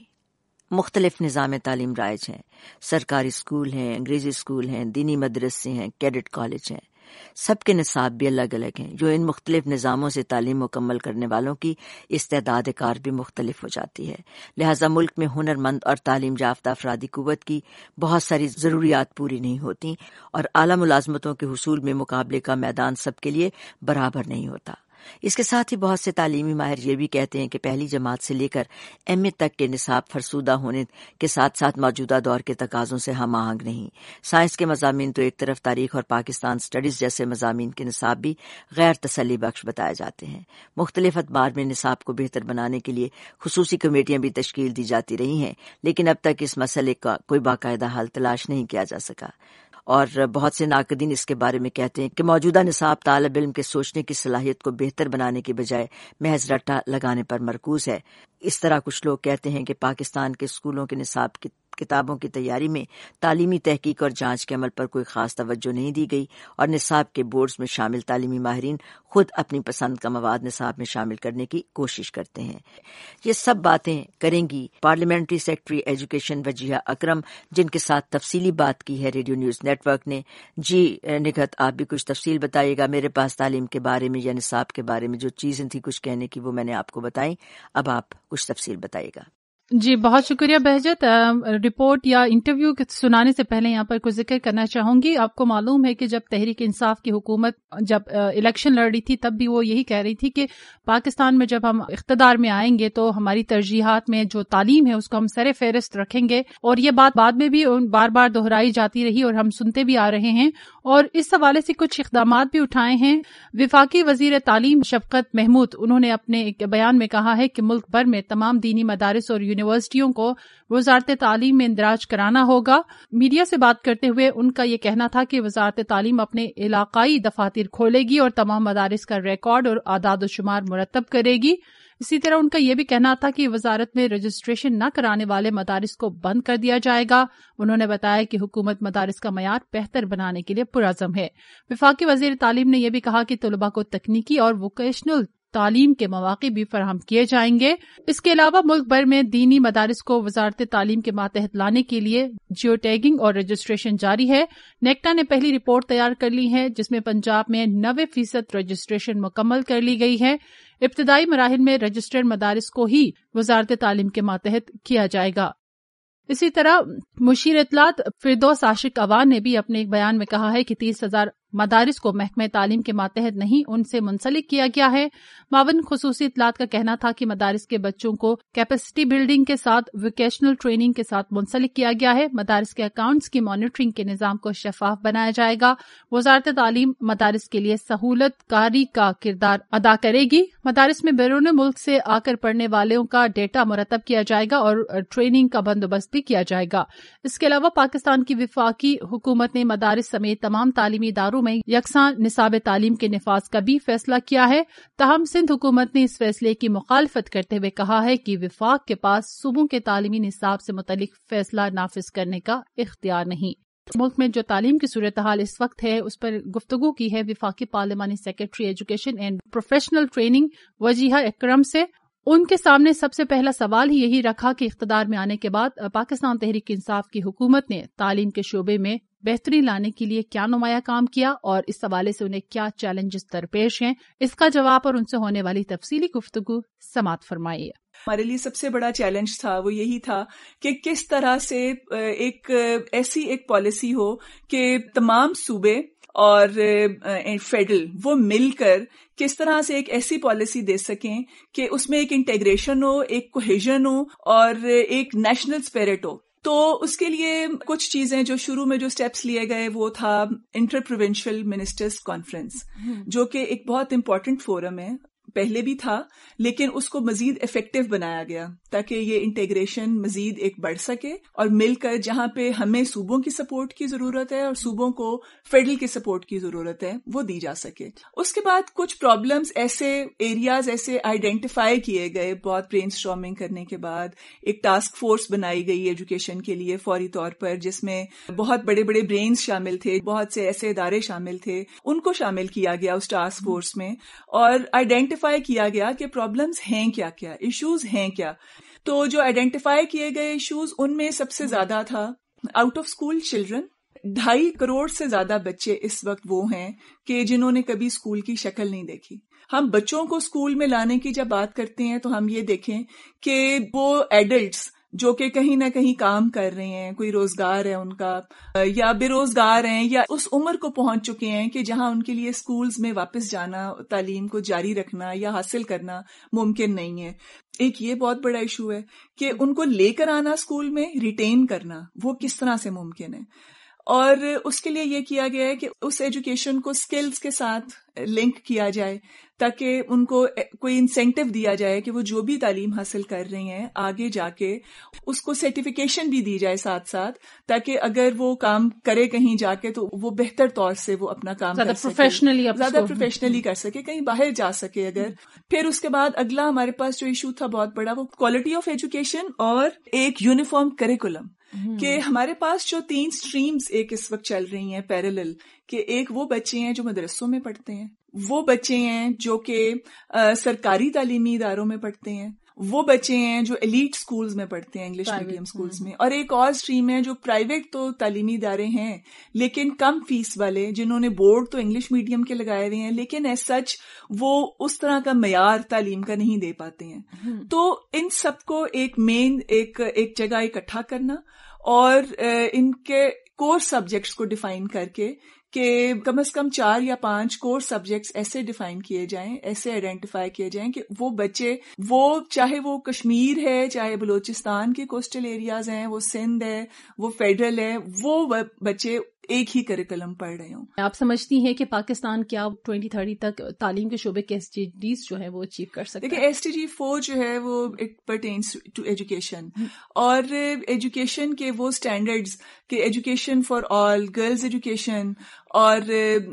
S2: مختلف نظام تعلیم رائج ہیں، سرکاری اسکول ہیں، انگریزی اسکول ہیں، دینی مدرسے ہیں، کیڈٹ کالج ہیں، سب کے نصاب بھی الگ الگ ہیں، جو ان مختلف نظاموں سے تعلیم مکمل کرنے والوں کی استعداد کار بھی مختلف ہو جاتی ہے۔ لہٰذا ملک میں ہنر مند اور تعلیم یافتہ افرادی قوت کی بہت ساری ضروریات پوری نہیں ہوتی اور اعلیٰ ملازمتوں کے حصول میں مقابلے کا میدان سب کے لیے برابر نہیں ہوتا۔ اس کے ساتھ ہی بہت سے تعلیمی ماہر یہ بھی کہتے ہیں کہ پہلی جماعت سے لے کر ایم اے تک کے نصاب فرسودہ ہونے کے ساتھ ساتھ موجودہ دور کے تقاضوں سے ہم آہنگ نہیں۔ سائنس کے مضامین تو ایک طرف، تاریخ اور پاکستان اسٹڈیز جیسے مضامین کے نصاب بھی غیر تسلی بخش بتائے جاتے ہیں۔ مختلف ادوار میں نصاب کو بہتر بنانے کے لیے خصوصی کمیٹیاں بھی تشکیل دی جاتی رہی ہیں، لیکن اب تک اس مسئلے کا کوئی باقاعدہ حل تلاش نہیں کیا جا سکا۔ اور بہت سے ناقدین اس کے بارے میں کہتے ہیں کہ موجودہ نصاب طالب علم کے سوچنے کی صلاحیت کو بہتر بنانے کے بجائے محض رٹا لگانے پر مرکوز ہے۔ اس طرح کچھ لوگ کہتے ہیں کہ پاکستان کے اسکولوں کے نصاب کی کتابوں کی تیاری میں تعلیمی تحقیق اور جانچ کے عمل پر کوئی خاص توجہ نہیں دی گئی اور نصاب کے بورڈز میں شامل تعلیمی ماہرین خود اپنی پسند کا مواد نصاب میں شامل کرنے کی کوشش کرتے ہیں۔ یہ سب باتیں کریں گی parliamentary secretary education Wajiha Akram, جن کے ساتھ تفصیلی بات کی ہے ریڈیو نیوز نیٹ ورک نے۔ جی نگہت، آپ بھی کچھ تفصیل بتائیے گا۔ میرے پاس تعلیم کے بارے میں یا نصاب کے بارے میں جو چیزیں تھیں کچھ کہنے کی وہ میں نے آپ کو بتائیں، اب آپ کچھ تفصیل بتائیے گا۔
S1: جی بہت شکریہ بہجت۔ رپورٹ یا انٹرویو سنانے سے پہلے یہاں پر کچھ ذکر کرنا چاہوں گی۔ آپ کو معلوم ہے کہ جب تحریک انصاف کی حکومت جب الیکشن لڑ رہی تھی تب بھی وہ یہی کہہ رہی تھی کہ پاکستان میں جب ہم اقتدار میں آئیں گے تو ہماری ترجیحات میں جو تعلیم ہے اس کو ہم سر فہرست رکھیں گے، اور یہ بات بعد میں بھی بار بار دہرائی جاتی رہی اور ہم سنتے بھی آ رہے ہیں، اور اس حوالے سے کچھ اقدامات بھی اٹھائے ہیں۔ وفاقی وزیر تعلیم شفقت محمود انہوں نے اپنے ایک بیان میں کہا ہے کہ ملک بھر میں تمام دینی مدارس اور یونیورسٹیوں کو وزارت تعلیم میں اندراج کرانا ہوگا۔ میڈیا سے بات کرتے ہوئے ان کا یہ کہنا تھا کہ وزارت تعلیم اپنے علاقائی دفاتر کھولے گی اور تمام مدارس کا ریکارڈ اور اعداد و شمار مرتب کرے گی۔ اسی طرح ان کا یہ بھی کہنا تھا کہ وزارت میں رجسٹریشن نہ کرانے والے مدارس کو بند کر دیا جائے گا۔ انہوں نے بتایا کہ حکومت مدارس کا معیار بہتر بنانے کے لیے پرعزم ہے۔ وفاقی وزیر تعلیم نے یہ بھی کہا کہ طلباء کو تکنیکی اور ووکیشنل تعلیم کے مواقع بھی فراہم کیے جائیں گے۔ اس کے علاوہ ملک بھر میں دینی مدارس کو وزارت تعلیم کے ماتحت لانے کے لیے جیو ٹیگنگ اور رجسٹریشن جاری ہے۔ نیکٹا نے پہلی رپورٹ تیار کر لی ہے جس میں پنجاب میں نوے فیصد رجسٹریشن مکمل کر لی گئی ہے۔ ابتدائی مراحل میں رجسٹرڈ مدارس کو ہی وزارت تعلیم کے ماتحت کیا جائے گا۔ اسی طرح مشیر اطلاعات فردوس عاشق اوان نے بھی اپنے ایک بیان میں کہا ہے کہ تیس ہزار مدارس کو محکمہ تعلیم کے ماتحت نہیں ان سے منسلک کیا گیا ہے۔ معاون خصوصی اطلاعات کا کہنا تھا کہ مدارس کے بچوں کو کیپیسٹی بلڈنگ کے ساتھ ووکیشنل ٹریننگ کے ساتھ منسلک کیا گیا ہے۔ مدارس کے اکاؤنٹس کی مانیٹرنگ کے نظام کو شفاف بنایا جائے گا۔ وزارت تعلیم مدارس کے لیے سہولت کاری کا کردار ادا کرے گی۔ مدارس میں بیرون ملک سے آ کر پڑھنے والوں کا ڈیٹا مرتب کیا جائے گا اور ٹریننگ کا بندوبست بھی کیا جائے گا۔ اس کے علاوہ پاکستان کی وفاقی حکومت نے مدارس سمیت تمام تعلیمی اداروں میں یکساں نصاب تعلیم کے نفاذ کا بھی فیصلہ کیا ہے۔ تاہم سندھ حکومت نے اس فیصلے کی مخالفت کرتے ہوئے کہا ہے کہ وفاق کے پاس صوبوں کے تعلیمی نصاب سے متعلق فیصلہ نافذ کرنے کا اختیار نہیں۔ ملک میں جو تعلیم کی صورتحال اس وقت ہے اس پر گفتگو کی ہے وفاقی پارلیمانی secretary education and professional training Wajiha Akram سے۔ ان کے سامنے سب سے پہلا سوال ہی یہی رکھا کہ اقتدار میں آنے کے بعد پاکستان تحریک انصاف کی حکومت نے تعلیم کے شعبے میں بہتری لانے کے لیے کیا نمایاں کام کیا اور اس حوالے سے انہیں کیا چیلنجز درپیش ہیں۔ اس کا جواب اور ان سے ہونے والی تفصیلی گفتگو سماعت فرمائیے۔
S15: ہمارے لیے سب سے بڑا چیلنج تھا وہ یہی تھا کہ کس طرح سے ایک ایسی ایک پالیسی ہو کہ تمام صوبے اور فیڈرل وہ مل کر کس طرح سے ایک ایسی پالیسی دے سکیں کہ اس میں ایک انٹیگریشن ہو، ایک کوہیژن ہو اور ایک نیشنل اسپرٹ ہو۔ تو اس کے لیے کچھ چیزیں جو شروع میں جو سٹیپس لیے گئے وہ تھا انٹر پروونشل منسٹرز کانفرنس، جو کہ ایک بہت امپورٹنٹ فورم ہے، پہلے بھی تھا لیکن اس کو مزید افیکٹو بنایا گیا۔ تاکہ یہ انٹیگریشن مزید ایک بڑھ سکے اور مل کر جہاں پہ ہمیں صوبوں کی سپورٹ کی ضرورت ہے اور صوبوں کو فیڈرل کی سپورٹ کی ضرورت ہے وہ دی جا سکے. اس کے بعد کچھ پرابلمز ایسے ایریاز ایسے آئیڈینٹیفائی کیے گئے بہت برین اسٹارمنگ کرنے کے بعد. ایک ٹاسک فورس بنائی گئی ایجوکیشن کے لیے فوری طور پر جس میں بہت بڑے بڑے برینز شامل تھے, بہت سے ایسے ادارے شامل تھے, ان کو شامل کیا گیا اس ٹاسک فورس میں اور آئیڈینٹیفائی کیا گیا کہ پرابلمز ہیں کیا کیا, ایشوز ہیں کیا. تو جو آئیڈینٹیفائی کیے گئے ایشوز ان میں سب سے زیادہ تھا آؤٹ آف اسکول چلڈرن. ڈھائی کروڑ سے زیادہ بچے اس وقت وہ ہیں کہ جنہوں نے کبھی اسکول کی شکل نہیں دیکھی. ہم بچوں کو اسکول میں لانے کی جب بات کرتے ہیں تو ہم یہ دیکھیں کہ وہ ایڈلٹس جو کہ کہیں نہ کہیں کام کر رہے ہیں, کوئی روزگار ہے ان کا یا بے روزگار ہیں یا اس عمر کو پہنچ چکے ہیں کہ جہاں ان کے لیے اسکولز میں واپس جانا, تعلیم کو جاری رکھنا یا حاصل کرنا ممکن نہیں ہے. ایک یہ بہت بڑا ایشو ہے کہ ان کو لے کر آنا اسکول میں, ریٹین کرنا وہ کس طرح سے ممکن ہے. اور اس کے لیے یہ کیا گیا ہے کہ اس ایجوکیشن کو سکلز کے ساتھ لنک کیا جائے تاکہ ان کو کوئی انسینٹیو دیا جائے کہ وہ جو بھی تعلیم حاصل کر رہی ہیں آگے جا کے اس کو سرٹیفیکیشن بھی دی جائے ساتھ ساتھ, تاکہ اگر وہ کام کرے کہیں جا کے تو وہ بہتر طور سے وہ اپنا کام
S1: زیادہ
S15: کر سکے,
S1: پروفیشنلی
S15: زیادہ پروفیشنلی کر سکے, کہیں باہر جا سکے اگر. پھر اس کے بعد اگلا ہمارے پاس جو ایشو تھا بہت بڑا وہ کوالٹی آف ایجوکیشن اور ایک یونیفارم کریکولم. کہ ہمارے پاس جو تین سٹریمز ایک اس وقت چل رہی ہیں پیرالل, کہ ایک وہ بچے ہیں جو مدرسوں میں پڑھتے ہیں, وہ بچے ہیں جو کہ سرکاری تعلیمی اداروں میں پڑھتے ہیں, وہ بچے ہیں جو ایلیٹ سکولز میں پڑھتے ہیں انگلش میڈیم سکولز میں, اور ایک اور سٹریم ہے جو پرائیویٹ تو تعلیمی ادارے ہیں لیکن کم فیس والے, جنہوں نے بورڈ تو انگلش میڈیم کے لگائے ہوئے ہیں لیکن ایز سچ وہ اس طرح کا معیار تعلیم کا نہیں دے پاتے ہیں. تو ان سب کو ایک مین ایک ایک جگہ اکٹھا کرنا اور ان کے کور سبجیکٹس کو ڈیفائن کر کے کہ کم از کم چار یا پانچ کور سبجیکٹس ایسے ڈیفائن کیے جائیں, ایسے آئیڈینٹیفائی کیے جائیں کہ وہ بچے, وہ چاہے وہ کشمیر ہے, چاہے بلوچستان کے کوسٹل ایریاز ہیں, وہ سندھ ہے, وہ فیڈرل ہے, وہ بچے ایک ہی کریکولم پڑھ رہے ہوں.
S1: آپ سمجھتی ہیں کہ پاکستان کیا ٹوئنٹی تھرٹی تک تعلیم کے شعبے کے ایس ڈی جیز جو ہے وہ اچیو کر سکتے ہیں؟
S15: دیکھیں ایس ڈی جی فور جو ہے وہ اٹ پرٹینس ٹو ایجوکیشن, اور ایجوکیشن کے وہ اسٹینڈرڈز کہ education for all, girls education اور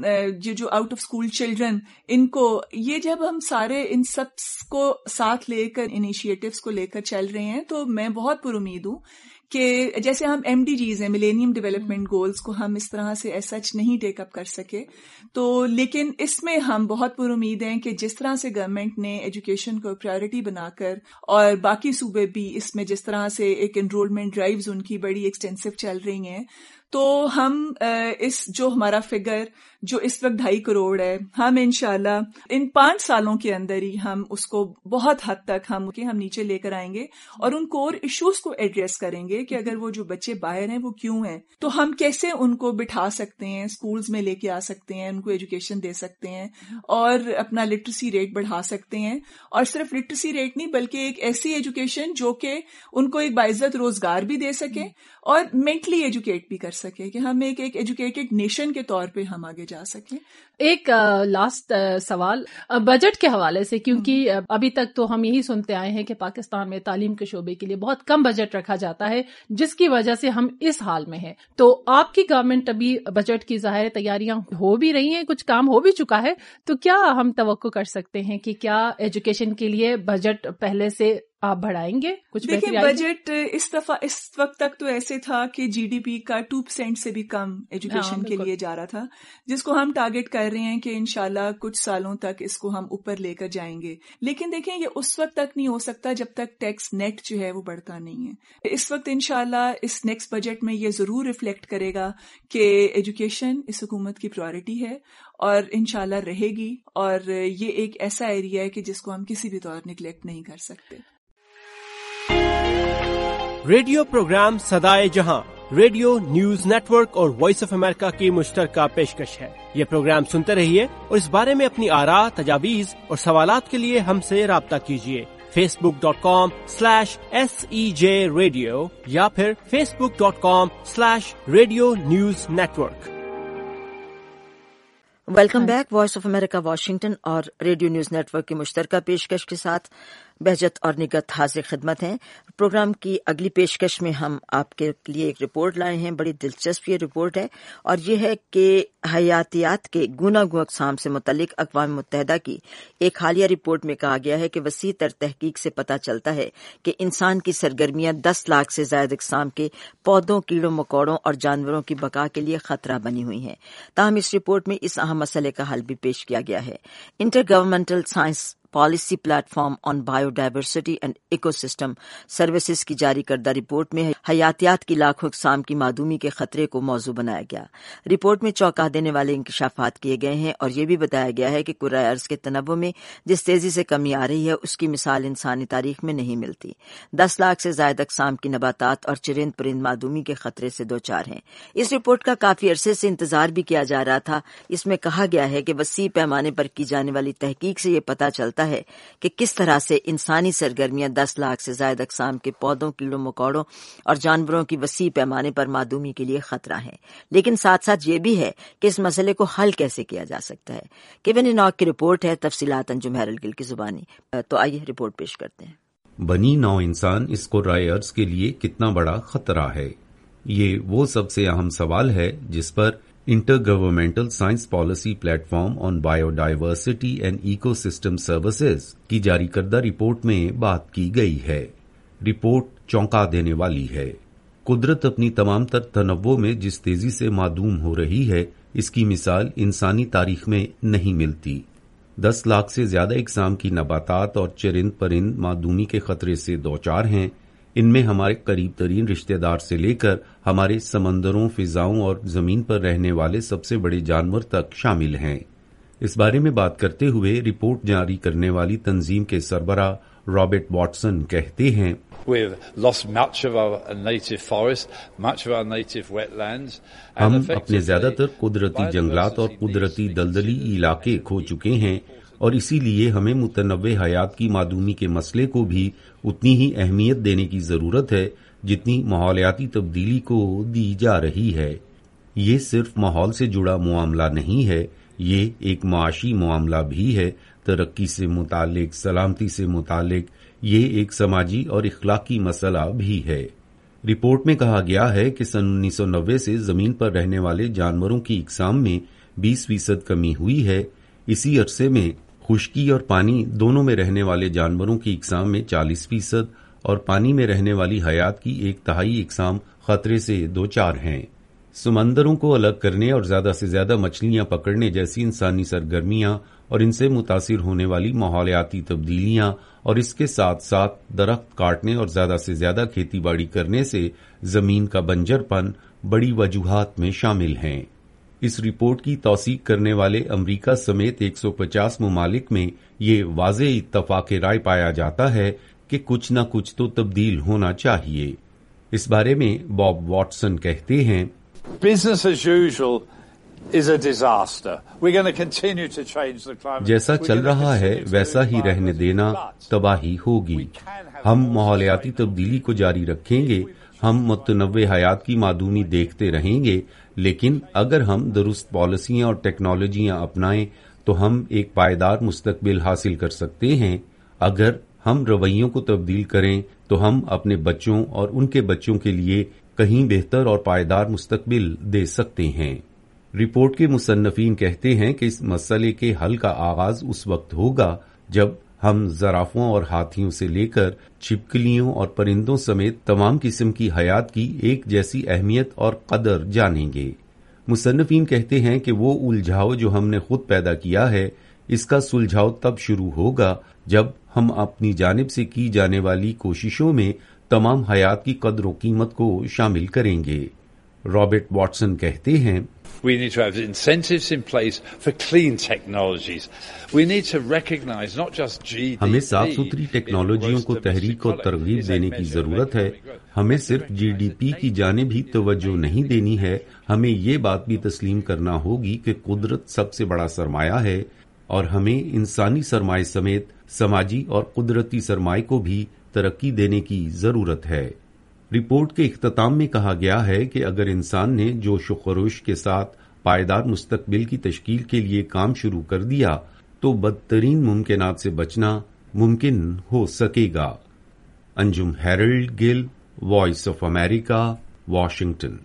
S15: یہ جو آؤٹ آف اسکول چلڈرن, ان کو یہ جب ہم سارے ان سب کو ساتھ لے کر انیشیٹوز کو لے کر چل رہے ہیں تو میں بہت پر امید ہوں کہ جیسے ہم ایم ڈی جیز ہیں, ملینیم ڈیولپمنٹ گولز کو ہم اس طرح سے ایز سچ نہیں ٹیک اپ کر سکے, تو لیکن اس میں ہم بہت پر امید ہیں کہ جس طرح سے گورنمنٹ نے ایجوکیشن کو پرائیورٹی بنا کر, اور باقی صوبے بھی اس میں جس طرح سے ایک انرولمنٹ ڈرائیوز ان کی بڑی ایکسٹینسو چل رہی ہیں, تو ہم اس جو ہمارا فگر جو اس وقت ڈھائی کروڑ ہے, ہم انشاءاللہ ان پانچ سالوں کے اندر ہی ہم اس کو بہت حد تک ہم ہم نیچے لے کر آئیں گے اور ان کور ایشوز کو ایڈریس کریں گے کہ اگر وہ جو بچے باہر ہیں وہ کیوں ہیں, تو ہم کیسے ان کو بٹھا سکتے ہیں, اسکولز میں لے کے آ سکتے ہیں, ان کو ایجوکیشن دے سکتے ہیں اور اپنا لٹریسی ریٹ بڑھا سکتے ہیں. اور صرف لٹریسی ریٹ نہیں بلکہ ایک ایسی ایجوکیشن جو کہ ان کو ایک باعزت روزگار بھی دے سکے اور مینٹلی ایجوکیٹ بھی کر سکے, کہ ہم ایک ایک ایجوکیٹڈ نیشن کے طور پہ ہم آگے جا سکیں.
S1: ایک لاسٹ سوال بجٹ کے حوالے سے, کیونکہ ابھی تک تو ہم یہی سنتے آئے ہیں کہ پاکستان میں تعلیم کے شعبے کے لیے بہت کم بجٹ رکھا جاتا ہے جس کی وجہ سے ہم اس حال میں ہیں. تو آپ کی گورنمنٹ ابھی بجٹ کی ظاہر تیاریاں ہو بھی رہی ہیں, کچھ کام ہو بھی چکا ہے, تو کیا ہم توقع کر سکتے ہیں کہ کیا ایجوکیشن کے لیے بجٹ پہلے سے آپ بڑھائیں گے؟ کچھ
S15: دیکھیں بجٹ اس دفعہ اس وقت تک تو ایسے تھا کہ جی ڈی پی کا ٹو پرسینٹ سے بھی کم ایجوکیشن کے لیے جا رہا تھا, جس کو ہم ٹارگٹ کر رہے ہیں کہ انشاءاللہ کچھ سالوں تک اس کو ہم اوپر لے کر جائیں گے. لیکن دیکھیں یہ اس وقت تک نہیں ہو سکتا جب تک ٹیکس نیٹ جو ہے وہ بڑھتا نہیں ہے. اس وقت انشاءاللہ اس نیکسٹ بجٹ میں یہ ضرور ریفلیکٹ کرے گا کہ ایجوکیشن اس حکومت کی پرائورٹی ہے اور انشاءاللہ رہے گی, اور یہ ایک ایسا ایریا ہے کہ جس کو ہم کسی بھی طور نگلیکٹ نہیں کر سکتے.
S10: ریڈیو پروگرام صدائے جہاں ریڈیو نیوز نیٹ ورک اور وائس آف امریکہ کی مشترکہ پیشکش ہے. یہ پروگرام سنتے رہیے اور اس بارے میں اپنی آراء, تجاویز اور سوالات کے لیے ہم سے رابطہ کیجیے. Facebook dot com slash S E J radio یا پھر Facebook dot com slash radio news network.
S2: Welcome back. Voice of America Washington اور ریڈیو نیوز نیٹ ورک کی مشترکہ پیشکش کے ساتھ بہجت اور نگت حاضر خدمت ہیں. پروگرام کی اگلی پیشکش میں ہم آپ کے لیے ایک رپورٹ لائے ہیں. بڑی دلچسپ یہ رپورٹ ہے اور یہ ہے کہ حیاتیات کے گوناگوں اقسام سے متعلق اقوام متحدہ کی ایک حالیہ رپورٹ میں کہا گیا ہے کہ وسیع تر تحقیق سے پتہ چلتا ہے کہ انسان کی سرگرمیاں دس لاکھ سے زائد اقسام کے پودوں، کیڑوں مکوڑوں اور جانوروں کی بقا کے لیے خطرہ بنی ہوئی ہیں. تاہم اس رپورٹ میں اس اہم مسئلے کا حل بھی پیش کیا گیا ہے. Intergovernmental science policy platform on biodiversity and ecosystem services کی جاری کردہ رپورٹ میں حیاتیات کی لاکھوں اقسام کی معدومی کے خطرے کو موضوع بنایا گیا. رپورٹ میں چونکا دینے والے انکشافات کیے گئے ہیں اور یہ بھی بتایا گیا ہے کہ کرۂ ارض کے تنوع میں جس تیزی سے کمی آ رہی ہے اس کی مثال انسانی تاریخ میں نہیں ملتی. دس لاکھ سے زائد اقسام کی نباتات اور چرند پرند معدومی کے خطرے سے دوچار ہیں. اس رپورٹ کا کافی عرصے سے انتظار بھی کیا جا رہا تھا. اس میں کہا گیا ہے کہ وسیع پیمانے پر کی جانے والی تحقیق سے یہ پتہ چلتا ہے کہ کس طرح سے انسانی سرگرمیاں دس لاکھ سے زائد اقسام کے پودوں، کیڑوں مکوڑوں اور جانوروں کی وسیع پیمانے پر معدومی کے لیے خطرہ ہے. لیکن ساتھ ساتھ یہ بھی ہے کہ اس مسئلے کو حل کیسے کیا جا سکتا ہے. کیون اناک کی رپورٹ ہے، تفصیلات انجم ہیرلڈ گل کی زبانی. تو آئیے رپورٹ پیش کرتے ہیں.
S16: بنی نو انسان اس کرۂ ارض کے لیے کتنا بڑا خطرہ ہے؟ یہ وہ سب سے اہم سوال ہے جس پر intergovernmental science policy platform on biodiversity and ecosystem services کی جاری کردہ رپورٹ میں بات کی گئی ہے. رپورٹ چونکا دینے والی ہے. قدرت اپنی تمام تر تنوع میں جس تیزی سے معدوم ہو رہی ہے اس کی مثال انسانی تاریخ میں نہیں ملتی. دس لاکھ سے زیادہ اقسام کی نباتات اور چرند پرند معدومی کے خطرے سے دوچار ہیں. ان میں ہمارے قریب ترین رشتہ دار سے لے کر ہمارے سمندروں، فضاؤں اور زمین پر رہنے والے سب سے بڑے جانور تک شامل ہیں. اس بارے میں بات کرتے ہوئے رپورٹ جاری کرنے والی تنظیم کے سربراہ رابرٹ واٹسن کہتے ہیں، ہم اپنے زیادہ تر قدرتی جنگلات اور قدرتی دلدلی علاقے کھو چکے ہیں اور اسی لیے ہمیں متنوع حیات کی معدومی کے مسئلے کو بھی اتنی ہی اہمیت دینے کی ضرورت ہے جتنی ماحولیاتی تبدیلی کو دی جا رہی ہے. یہ صرف ماحول سے جڑا معاملہ نہیں ہے، یہ ایک معاشی معاملہ بھی ہے، ترقی سے متعلق، سلامتی سے متعلق. یہ ایک سماجی اور اخلاقی مسئلہ بھی ہے. رپورٹ میں کہا گیا ہے کہ سن انیس سو نوے سے زمین پر رہنے والے جانوروں کی اقسام میں بیس فیصد کمی ہوئی ہے. اسی عرصے میں خشکی اور پانی دونوں میں رہنے والے جانوروں کی اقسام میں چالیس فیصد اور پانی میں رہنے والی حیات کی ایک تہائی اقسام خطرے سے دوچار ہیں. سمندروں کو الگ کرنے اور زیادہ سے زیادہ مچھلیاں پکڑنے جیسی انسانی سرگرمیاں اور ان سے متاثر ہونے والی ماحولیاتی تبدیلیاں اور اس کے ساتھ ساتھ درخت کاٹنے اور زیادہ سے زیادہ کھیتی باڑی کرنے سے زمین کا بنجر پن بڑی وجوہات میں شامل ہیں. اس رپورٹ کی توثیق کرنے والے امریکہ سمیت ایک سو پچاس ممالک میں یہ واضح اتفاق رائے پایا جاتا ہے کہ کچھ نہ کچھ تو تبدیل ہونا چاہیے. اس بارے میں باب واٹسن کہتے ہیں،
S17: Business as usual is a disaster. We're going to continue to change the climate.
S16: جیسا چل رہا ہے ویسا ہی رہنے دینا تباہی ہوگی. ہم ماحولیاتی تبدیلی کو جاری رکھیں گے، ہم متنوع حیات کی معدومی دیکھتے رہیں گے، لیکن اگر ہم درست پالیسیاں اور ٹیکنالوجیاں اپنائیں تو ہم ایک پائیدار مستقبل حاصل کر سکتے ہیں. اگر ہم رویوں کو تبدیل کریں تو ہم اپنے بچوں اور ان کے بچوں کے لیے کہیں بہتر اور پائیدار مستقبل دے سکتے ہیں. رپورٹ کے مصنفین کہتے ہیں کہ اس مسئلے کے حل کا آغاز اس وقت ہوگا جب ہم زرافوں اور ہاتھیوں سے لے کر چھپکلیوں اور پرندوں سمیت تمام قسم کی حیات کی ایک جیسی اہمیت اور قدر جانیں گے. مصنفین کہتے ہیں کہ وہ الجھاؤ جو ہم نے خود پیدا کیا ہے، اس کا سلجھاؤ تب شروع ہوگا جب ہم اپنی جانب سے کی جانے والی کوششوں میں تمام حیات کی قدر و قیمت کو شامل کریں گے. رابرٹ واٹسن کہتے ہیں،
S17: We need to have incentives in place for clean technologies. We need to recognize not just G D P.
S16: ہمیں صاف ستھری ٹیکنالوجیوں کو تحریک اور ترغیب دینے کی ضرورت ہے. ہمیں صرف جی ڈی پی کی جانب ہی توجہ نہیں دینی ہے، ہمیں یہ بات بھی تسلیم کرنا ہوگی کہ قدرت سب سے بڑا سرمایہ ہے اور ہمیں انسانی سرمایہ سمیت سماجی اور قدرتی سرمایہ کو بھی ترقی دینے کی ضرورت ہے. رپورٹ کے اختتام میں کہا گیا ہے کہ اگر انسان نے جوش و خروش کے ساتھ پائیدار مستقبل کی تشکیل کے لیے کام شروع کر دیا تو بدترین ممکنات سے بچنا मुमकिन हो सकेगा। Anjum Harold Gill, voice of America, Washington.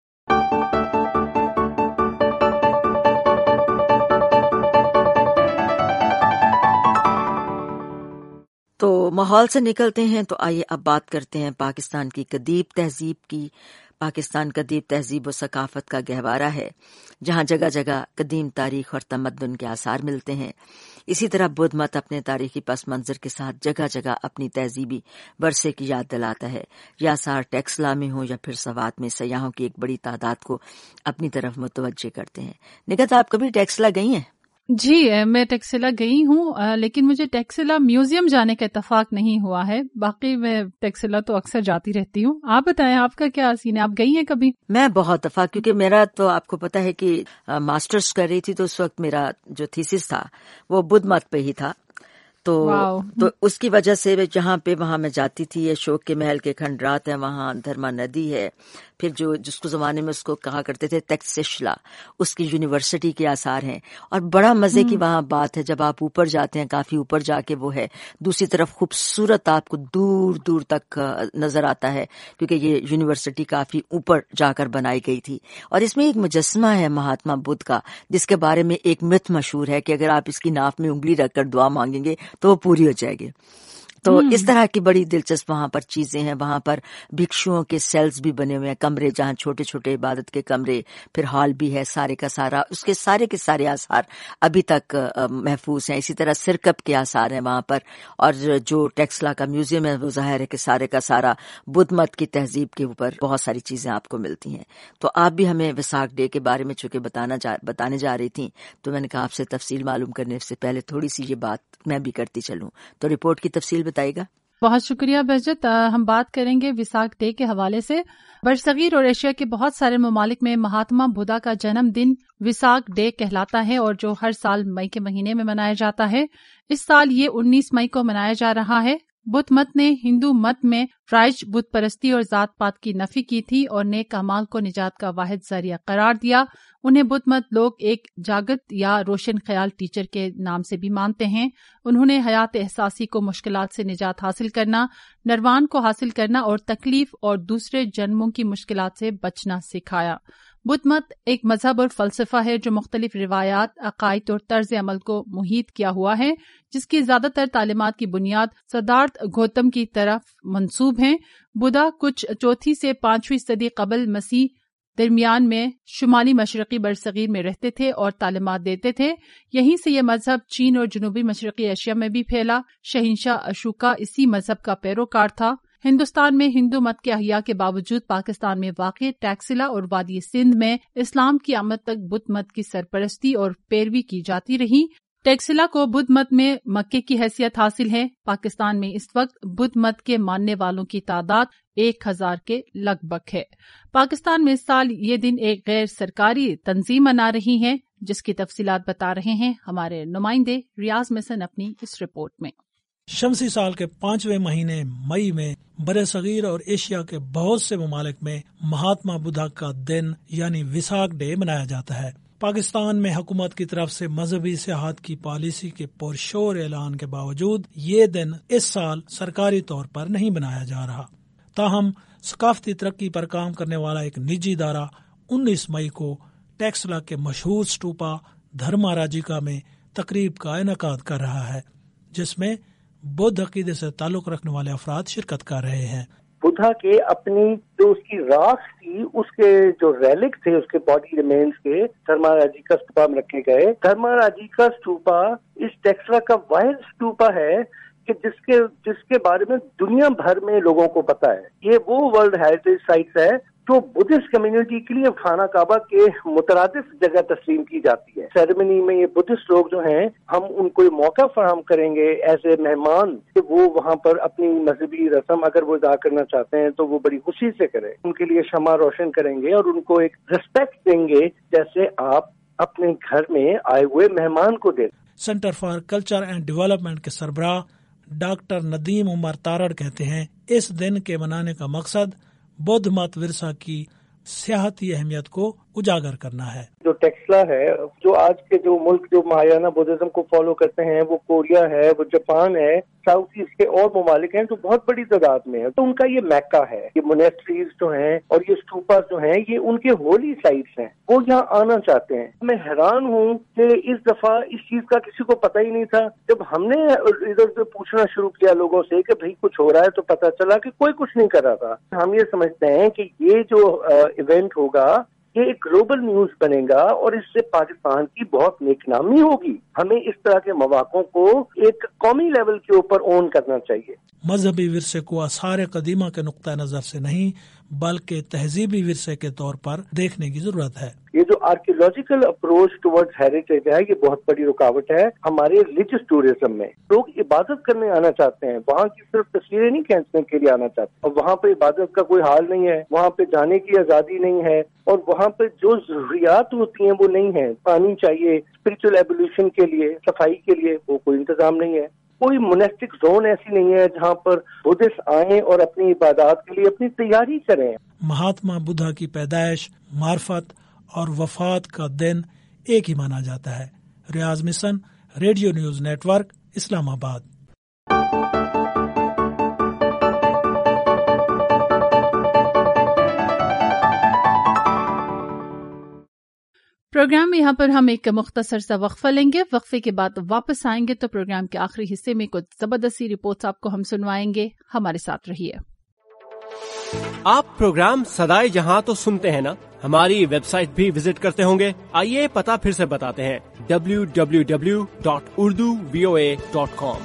S2: तो माहौल से निकलते हैं तो आइए अब बात करते हैं पाकिस्तान की कदीम तहजीब की। पाकिस्तान कदीम तहजीब व सकाफत का गहवारा है, जहां जगह जगह कदीम तारीख और तमद्दुन के आसार मिलते हैं। इसी तरह बुद्ध मत अपने तारीखी पस मंजर के साथ जगह जगह अपनी तहजीबी वर्षे की याद दिलाता है। यह आसार टेक्सला में हो या फिर सवात में सयाहों की एक बड़ी तादाद को अपनी तरफ मुतवज्जे करते हैं। निगत, आप कभी टेक्सला गई हैं?
S1: जी, मैं टेक्सिला गई हूँ, लेकिन मुझे टेक्सिला म्यूजियम जाने का इत्तेफाक नहीं हुआ है। बाकी मैं टेक्सिला तो अक्सर जाती रहती हूँ। आप बताएं, आपका क्या सीन है? आप गई हैं कभी?
S2: मैं बहुत दफा, क्योंकि मेरा तो आपको पता है कि मास्टर्स कर रही थी, तो उस वक्त मेरा जो थीसिस था वो बुद्ध मत पे ही था। तो तो उसकी वजह से जहाँ पे वहाँ मैं जाती थी, ये अशोक के महल के खंडरात है, वहाँ धर्मा नदी है, फिर जो जिसको जमाने में उसको कहा करते थे तक्षशिला, उसकी यूनिवर्सिटी के आसार हैं। और बड़ा मजे की वहाँ बात है, जब आप ऊपर जाते हैं, काफी ऊपर जाके वो है, दूसरी तरफ खूबसूरत आपको दूर दूर तक नजर आता है, क्योंकि ये यूनिवर्सिटी काफी ऊपर जाकर बनाई गई थी। और इसमें एक मुजस्मा है महात्मा बुद्ध का, जिसके बारे में एक मिथ मशहूर है कि अगर आप इसकी नाफ में उंगली रखकर दुआ मांगेंगे तो वो पूरी हो जाएगी। तो इस तरह की बड़ी दिलचस्प वहां पर चीजें हैं। वहां पर भिक्षुओं के सेल्स भी बने हुए हैं, कमरे जहां छोटे छोटे इबादत के कमरे, फिर हॉल भी है, सारे का सारा, उसके सारे के सारे आसार अभी तक महफूज हैं। इसी तरह सिरकप के आसार हैं वहां पर। और जो टेक्सला का म्यूजियम है वो जाहिर है कि सारे का सारा बुद्ध मत की तहजीब के ऊपर बहुत सारी चीजें आपको मिलती हैं। तो आप भी हमें विसाख डे के बारे में चूंकि बताना जा, बताने जा रही थी, तो मैंने कहा आपसे तफसील मालूम करने से पहले थोड़ी सी ये बात मैं भी करती चलूं। तो रिपोर्ट की तफसील बताइएगा।
S1: बहुत शुक्रिया बहजत। हम बात करेंगे विसाख डे के हवाले से। बरसगीर और एशिया के बहुत सारे ममालिक में महात्मा बुद्धा का जन्मदिन विसाख डे कहलाता है, और जो हर साल मई के महीने में मनाया जाता है। इस साल ये उन्नीस मई को मनाया जा रहा है। बुद्ध मत ने हिंदू मत में राइज बुत परस्ती और जात पात की नफी की थी और नेक अमाल को निजात का वाहिद जरिया करार दिया। उन्हें बुद्ध मत लोग एक जागृत या रोशन ख्याल टीचर के नाम से भी मानते हैं। उन्होंने हयात एहसासी को मुश्किलात से निजात हासिल करना, नरवान को हासिल करना और तकलीफ और दूसरे जन्मों की मुश्किलात से बचना सिखाया। बुद्ध मत एक मजहब और फलसफा है जो मुख्तलिफ रिवायात, अकायद और तर्ज अमल को मुहित किया हुआ है, जिसकी ज्यादातर तालीमात की बुनियाद सिद्धार्थ गौतम की तरफ मंसूब हैं। बुद्धा कुछ चौथी से पांचवीं सदी कबल मसीह दरमियान में शुमाली मशरकी बरसगीर में रहते थे और तालीमात देते थे। यहीं से यह मजहब चीन और जनूबी मशरकी एशिया में भी फैला। शहंशाह अशोका इसी मजहब का पैरोकार था। हिंदुस्तान में हिंदू मत के अहिया के बावजूद पाकिस्तान में वाक़ टैक्सिला और वादी सिंध में इस्लाम की आमद तक बुद्ध मत की सरपरस्ती और पैरवी की जाती रही। टैक्सिला को बुद्ध मत में मक्के की हैसियत हासिल है। पाकिस्तान में इस वक्त बुद्ध मत के मानने वालों की तादाद एक हजार के लगभग है। पाकिस्तान में इस साल ये दिन एक गैर सरकारी तंजीम मना रही है, जिसकी तफसीलात बता रहे हैं हमारे नुमाइंदे रियाज मिसन अपनी इस रिपोर्ट में।
S18: शमसी साल के पांचवें महीने मई में बरसगीर और एशिया के बहुत से ममालिक में महात्मा बुद्धा का दिन यानी विसाख डे मनाया जाता है। पाकिस्तान में हुकूमत की तरफ से मजहबी सियाहत की पॉलिसी के पुरशोर ऐलान के बावजूद ये दिन इस साल सरकारी तौर पर नहीं बनाया जा रहा। ताहम सकाफती तरक्की पर काम करने वाला एक निजी इदारा उन्नीस मई को टैक्सला के मशहूर स्टूपा धर्मा राजिका में तकरीब का इनेकाद कर रहा है, जिसमें बुद्ध अकीदे से ताल्लुक रखने वाले अफराद शिरकत कर रहे हैं।
S19: बुद्धा के अपनी जो उसकी राख थी, उसके जो रेलिक थे, उसके बॉडी रिमेन्स के धर्मा राजिका स्तूपा में रखे गए। धर्मा राजिका स्तूपा इस टैक्सला का वाहिद स्तूपा है कि जिसके जिसके बारे में दुनिया भर में लोगों को पता है। ये वो वर्ल्ड हेरिटेज साइट्स है जो बुद्धिस्ट कम्युनिटी के लिए खाना काबा के मुतरादिफ जगह तस्लीम की जाती है। सेरेमनी में ये बुद्धिस्ट लोग जो हैं, हम उनको ये मौका फराहम करेंगे एज ए मेहमान कि वो वहाँ पर अपनी मजहबी रस्म अगर वो अदा करना चाहते हैं तो वो बड़ी खुशी से करें। उनके लिए शमा रोशन करेंगे और उनको एक रिस्पेक्ट देंगे जैसे आप अपने घर में आए हुए मेहमान को दें।
S18: Centre for culture and development के सरबराह डॉक्टर नदीम उमर तारड़ कहते हैं, इस दिन के मनाने का मकसद बौद्ध मत विरसा की सियाहती अहमियत को उजागर करना है।
S19: जो टेक्सला है, जो आज के जो मुल्क जो महायाना बुद्धिज्म को फॉलो करते हैं, वो कोरिया है, वो जापान है, साउथ ईस्ट के और ममालिक हैं जो बहुत बड़ी तादाद में है, तो उनका ये मैक्का है। ये मोनेस्ट्रीज जो हैं और ये स्टूपास जो हैं, ये उनके होली साइट्स हैं, वो यहाँ आना चाहते हैं। मैं हैरान हूँ कि इस दफा इस चीज का किसी को पता ही नहीं था। जब हमने इधर से पूछना शुरू किया लोगों से कि भाई कुछ हो रहा है, तो पता चला कि कोई कुछ नहीं कर रहा था। हम ये समझते हैं कि ये जो इवेंट होगा ये एक ग्लोबल न्यूज बनेगा और इससे पाकिस्तान की बहुत नेकनामी होगी। हमें इस तरह के मौक़ों को एक कौमी लेवल के ऊपर ऑन करना चाहिए।
S18: मजहबी विरसे को आसार कदीमा के नुक्ता नजर से नहीं बल्कि तहजीबी विरसे के तौर पर देखने की जरूरत है।
S19: ये जो आर्कियोलॉजिकल अप्रोच टुवर्ड्स हेरिटेज है, ये बहुत बड़ी रुकावट है हमारे रिलीजियस टूरिज्म में। लोग इबादत करने आना चाहते हैं, वहाँ की सिर्फ तस्वीरें नहीं खींचने के लिए आना चाहते, और वहाँ पे इबादत का कोई हाल नहीं है, वहाँ पे जाने की आजादी नहीं है, और वहाँ पे जो जरूरियात होती हैं वो नहीं है। पानी चाहिए स्पिरिचुअल एवोल्यूशन के लिए, सफाई के लिए, वो कोई इंतजाम नहीं है। कोई मोनेस्टिक जोन ऐसी नहीं है जहाँ पर बुद्धिस्ट आए और अपनी इबादत के लिए अपनी तैयारी करें।
S18: महात्मा बुद्धा की पैदाइश, मार्फत और वफात का दिन एक ही माना जाता है। Riaz Mission, radio news network, Islamabad.
S1: Program में यहाँ पर हम एक मुख्तसर सा वक्फा लेंगे। वक्फे के बाद वापस आएंगे तो प्रोग्राम के आखिरी हिस्से में कुछ जबरदस्ती रिपोर्ट्स आपको हम सुनवाएंगे। हमारे साथ रहिए।
S10: आप प्रोग्राम सदाए जहां तो सुनते हैं ना, हमारी वेबसाइट भी विजिट करते होंगे। आइए पता फिर से बताते हैं, W W W dot Urdu V O A dot com.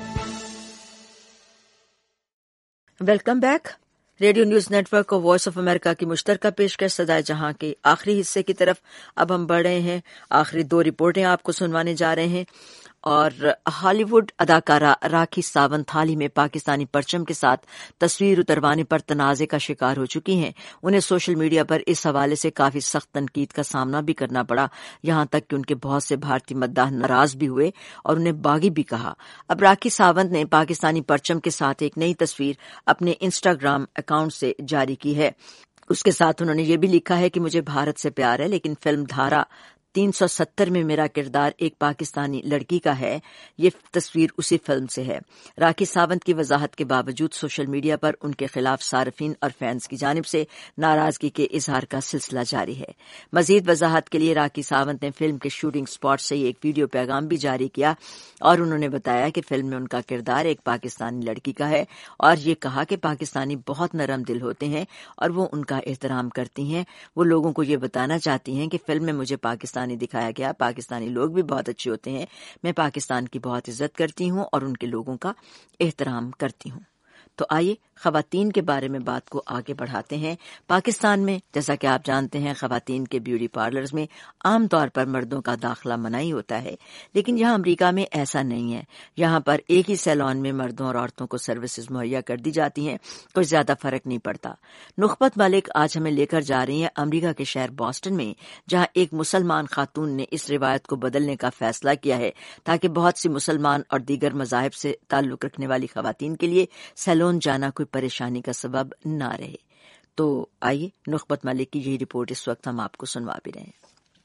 S2: Welcome back. Radio news network और वॉइस ऑफ अमेरिका की मुश्तरका पेशकश सदाए जहां के आखिरी हिस्से की तरफ अब हम बढ़ रहे हैं। आखिरी दो रिपोर्टें आपको सुनवाने जा रहे हैं। और हॉलीवुड अदाकारा राखी सावंत हाल ही में पाकिस्तानी परचम के साथ तस्वीर उतरवाने पर तनाज़े का शिकार हो चुकी हैं। उन्हें सोशल मीडिया पर इस हवाले से काफी सख्त तनकीद का सामना भी करना पड़ा, यहां तक कि उनके बहुत से भारतीय मद्दाह नाराज भी हुए और उन्हें बागी भी कहा। अब राखी सावंत ने पाकिस्तानी परचम के साथ एक नई तस्वीर अपने इंस्टाग्राम अकाउंट से जारी की है। उसके साथ उन्होंने ये भी लिखा है कि मुझे भारत से प्यार है, लेकिन फिल्म धारा तीन सौ सत्तर में मेरा किरदार एक पाकिस्तानी लड़की का है। ये तस्वीर उसी फिल्म से है। राखी सावंत की वजाहत के बावजूद सोशल मीडिया पर उनके खिलाफ सार्फिन और फैंस की जानिब से नाराजगी के इजहार का सिलसिला जारी है। मजीद वजाहत के लिए राखी सावंत ने फिल्म के शूटिंग स्पॉट से एक वीडियो पैगाम भी जारी किया और उन्होंने बताया कि फिल्म में उनका किरदार एक पाकिस्तानी लड़की का है और ये कहा कि पाकिस्तानी बहुत नरम दिल होते हैं और वो उनका एहतराम करती हैं। वो लोगों को ये बताना चाहती हैं कि फिल्म में मुझे पाकिस्तानी दिखाया गया, पाकिस्तानी लोग भी बहुत अच्छे होते हैं। मैं पाकिस्तान की बहुत इज्जत करती हूं और उनके लोगों का एहतराम करती हूं। तो आइए खवातीन के बारे में बात को आगे बढ़ाते हैं। पाकिस्तान में जैसा कि आप जानते हैं, खवातीन के ब्यूटी पार्लर्स में आमतौर पर मर्दों का दाखिला मनाही होता है, लेकिन यहाँ अमेरिका में ऐसा नहीं है। यहाँ पर एक ही सैलून में मर्दों और औरतों को सर्विसेज मुहैया कर दी जाती हैं, कोई ज्यादा फर्क नहीं पड़ता। नुखबत मलिक आज हमें लेकर जा रही हैं अमेरिका के शहर बॉस्टन में, जहाँ एक मुसलमान खातून ने इस रिवायत को बदलने का फैसला किया है ताकि बहुत सी मुसलमान और दीगर मजाहिब से ताल्लुक रखने वाली खवातीन के लिए सैलून जाना कोई परेशानी का सबब ना रहे। तो आइए नुखबत मलिक की यही रिपोर्ट इस वक्त हम आपको सुनवा भी रहे हैं।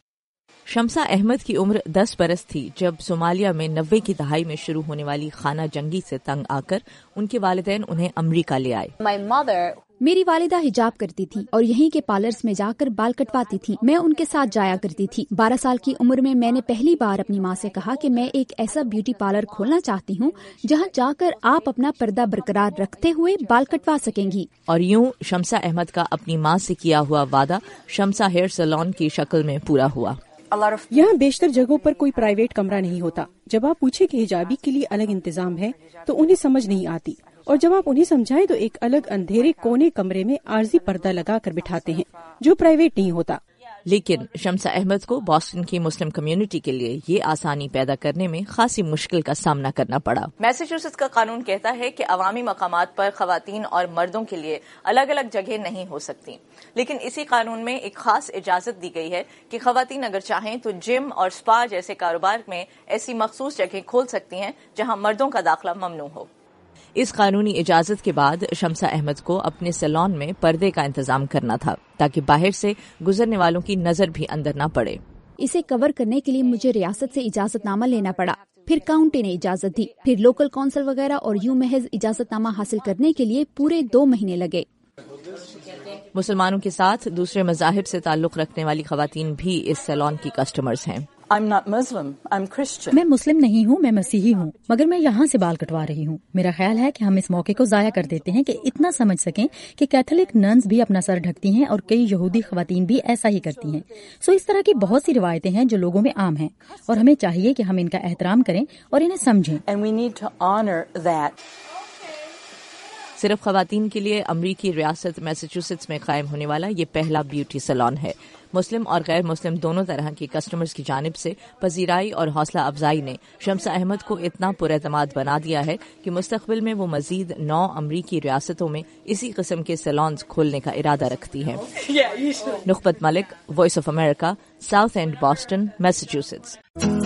S20: शम्सा अहमद की उम्र दस बरस थी जब सोमालिया में नब्बे की दहाई में शुरू होने वाली खाना जंगी से तंग आकर उनके वालिदैन उन्हें अमरीका ले आए।
S21: मेरी वालिदा हिजाब करती थी और यहीं के पार्लर्स में जाकर बाल कटवाती थी। मैं उनके साथ जाया करती थी। बारह साल की उम्र में मैंने पहली बार अपनी माँ से कहा कि मैं एक ऐसा ब्यूटी पार्लर खोलना चाहती हूँ जहाँ जाकर आप अपना पर्दा बरकरार रखते हुए बाल कटवा सकेंगी।
S20: और यूँ शम्सा अहमद का अपनी माँ से किया हुआ वादा शम्सा हेयर सैलून की शक्ल में पूरा हुआ।
S22: यहाँ बेशतर जगहों पर कोई प्राइवेट कमरा नहीं होता। जब आप पूछे कि हिजाबी के लिए अलग इंतजाम है तो उन्हें समझ नहीं आती, और जब आप उन्हें समझाएं तो एक अलग अंधेरे कोने कमरे में आर्जी पर्दा लगा कर बिठाते हैं जो प्राइवेट नहीं होता।
S20: लेकिन शम्सा अहमद को बॉस्टन की मुस्लिम कम्युनिटी के लिए ये आसानी पैदा करने में खासी मुश्किल का सामना करना पड़ा। मैसाचुसेट्स का कानून कहता है कि अवामी मकामात पर खवातीन और मर्दों के लिए अलग अलग जगह नहीं हो सकती, लेकिन इसी कानून में एक खास इजाजत दी गई है कि खवातीन अगर चाहें तो जिम और स्पा जैसे कारोबार में ऐसी मखसूस जगह खोल सकती हैं जहां मर्दों का दाखिला ममनू हो। اس قانونی اجازت کے بعد شمسہ احمد کو اپنے سیلون میں پردے کا انتظام کرنا تھا تاکہ باہر سے گزرنے والوں کی نظر بھی اندر نہ پڑے۔
S21: اسے کور کرنے کے لیے مجھے ریاست سے اجازت نامہ لینا پڑا، پھر کاؤنٹی نے اجازت دی، پھر لوکل کونسل وغیرہ، اور یوں محض اجازت نامہ حاصل کرنے کے لیے پورے دو مہینے لگے۔
S20: مسلمانوں کے ساتھ دوسرے مذاہب سے تعلق رکھنے والی خواتین بھی اس سیلون کی کسٹمرز ہیں۔
S3: I'm not Muslim, I'm Christian.
S4: میں مسلم نہیں ہوں، میں مسیحی ہوں، مگر میں یہاں سے بال کٹوا رہی ہوں۔ میرا خیال ہے کہ ہم اس موقع کو ضائع کر دیتے ہیں کہ اتنا سمجھ سکیں کہ کیتھولک ننز بھی اپنا سر ڈھکتی ہیں اور کئی یہودی خواتین بھی ایسا ہی کرتی ہیں۔ سو اس طرح کی بہت سی روایتیں ہیں جو لوگوں میں عام ہیں، اور ہمیں چاہیے کہ ہم ان کا احترام کریں اور انہیں سمجھیں۔
S3: And we need to honor that.
S20: صرف خواتین کے لیے امریکی ریاست میساچوسیٹس میں قائم ہونے والا یہ پہلا بیوٹی سیلون ہے۔ مسلم اور غیر مسلم دونوں طرح کی کسٹمرز کی جانب سے پذیرائی اور حوصلہ افزائی نے شمسہ احمد کو اتنا پر اعتماد بنا دیا ہے کہ مستقبل میں وہ مزید نو امریکی ریاستوں میں اسی قسم کے سیلونز کھولنے کا ارادہ رکھتی ہے۔ Nikhat Malik, voice of America, South End, Boston, Massachusetts.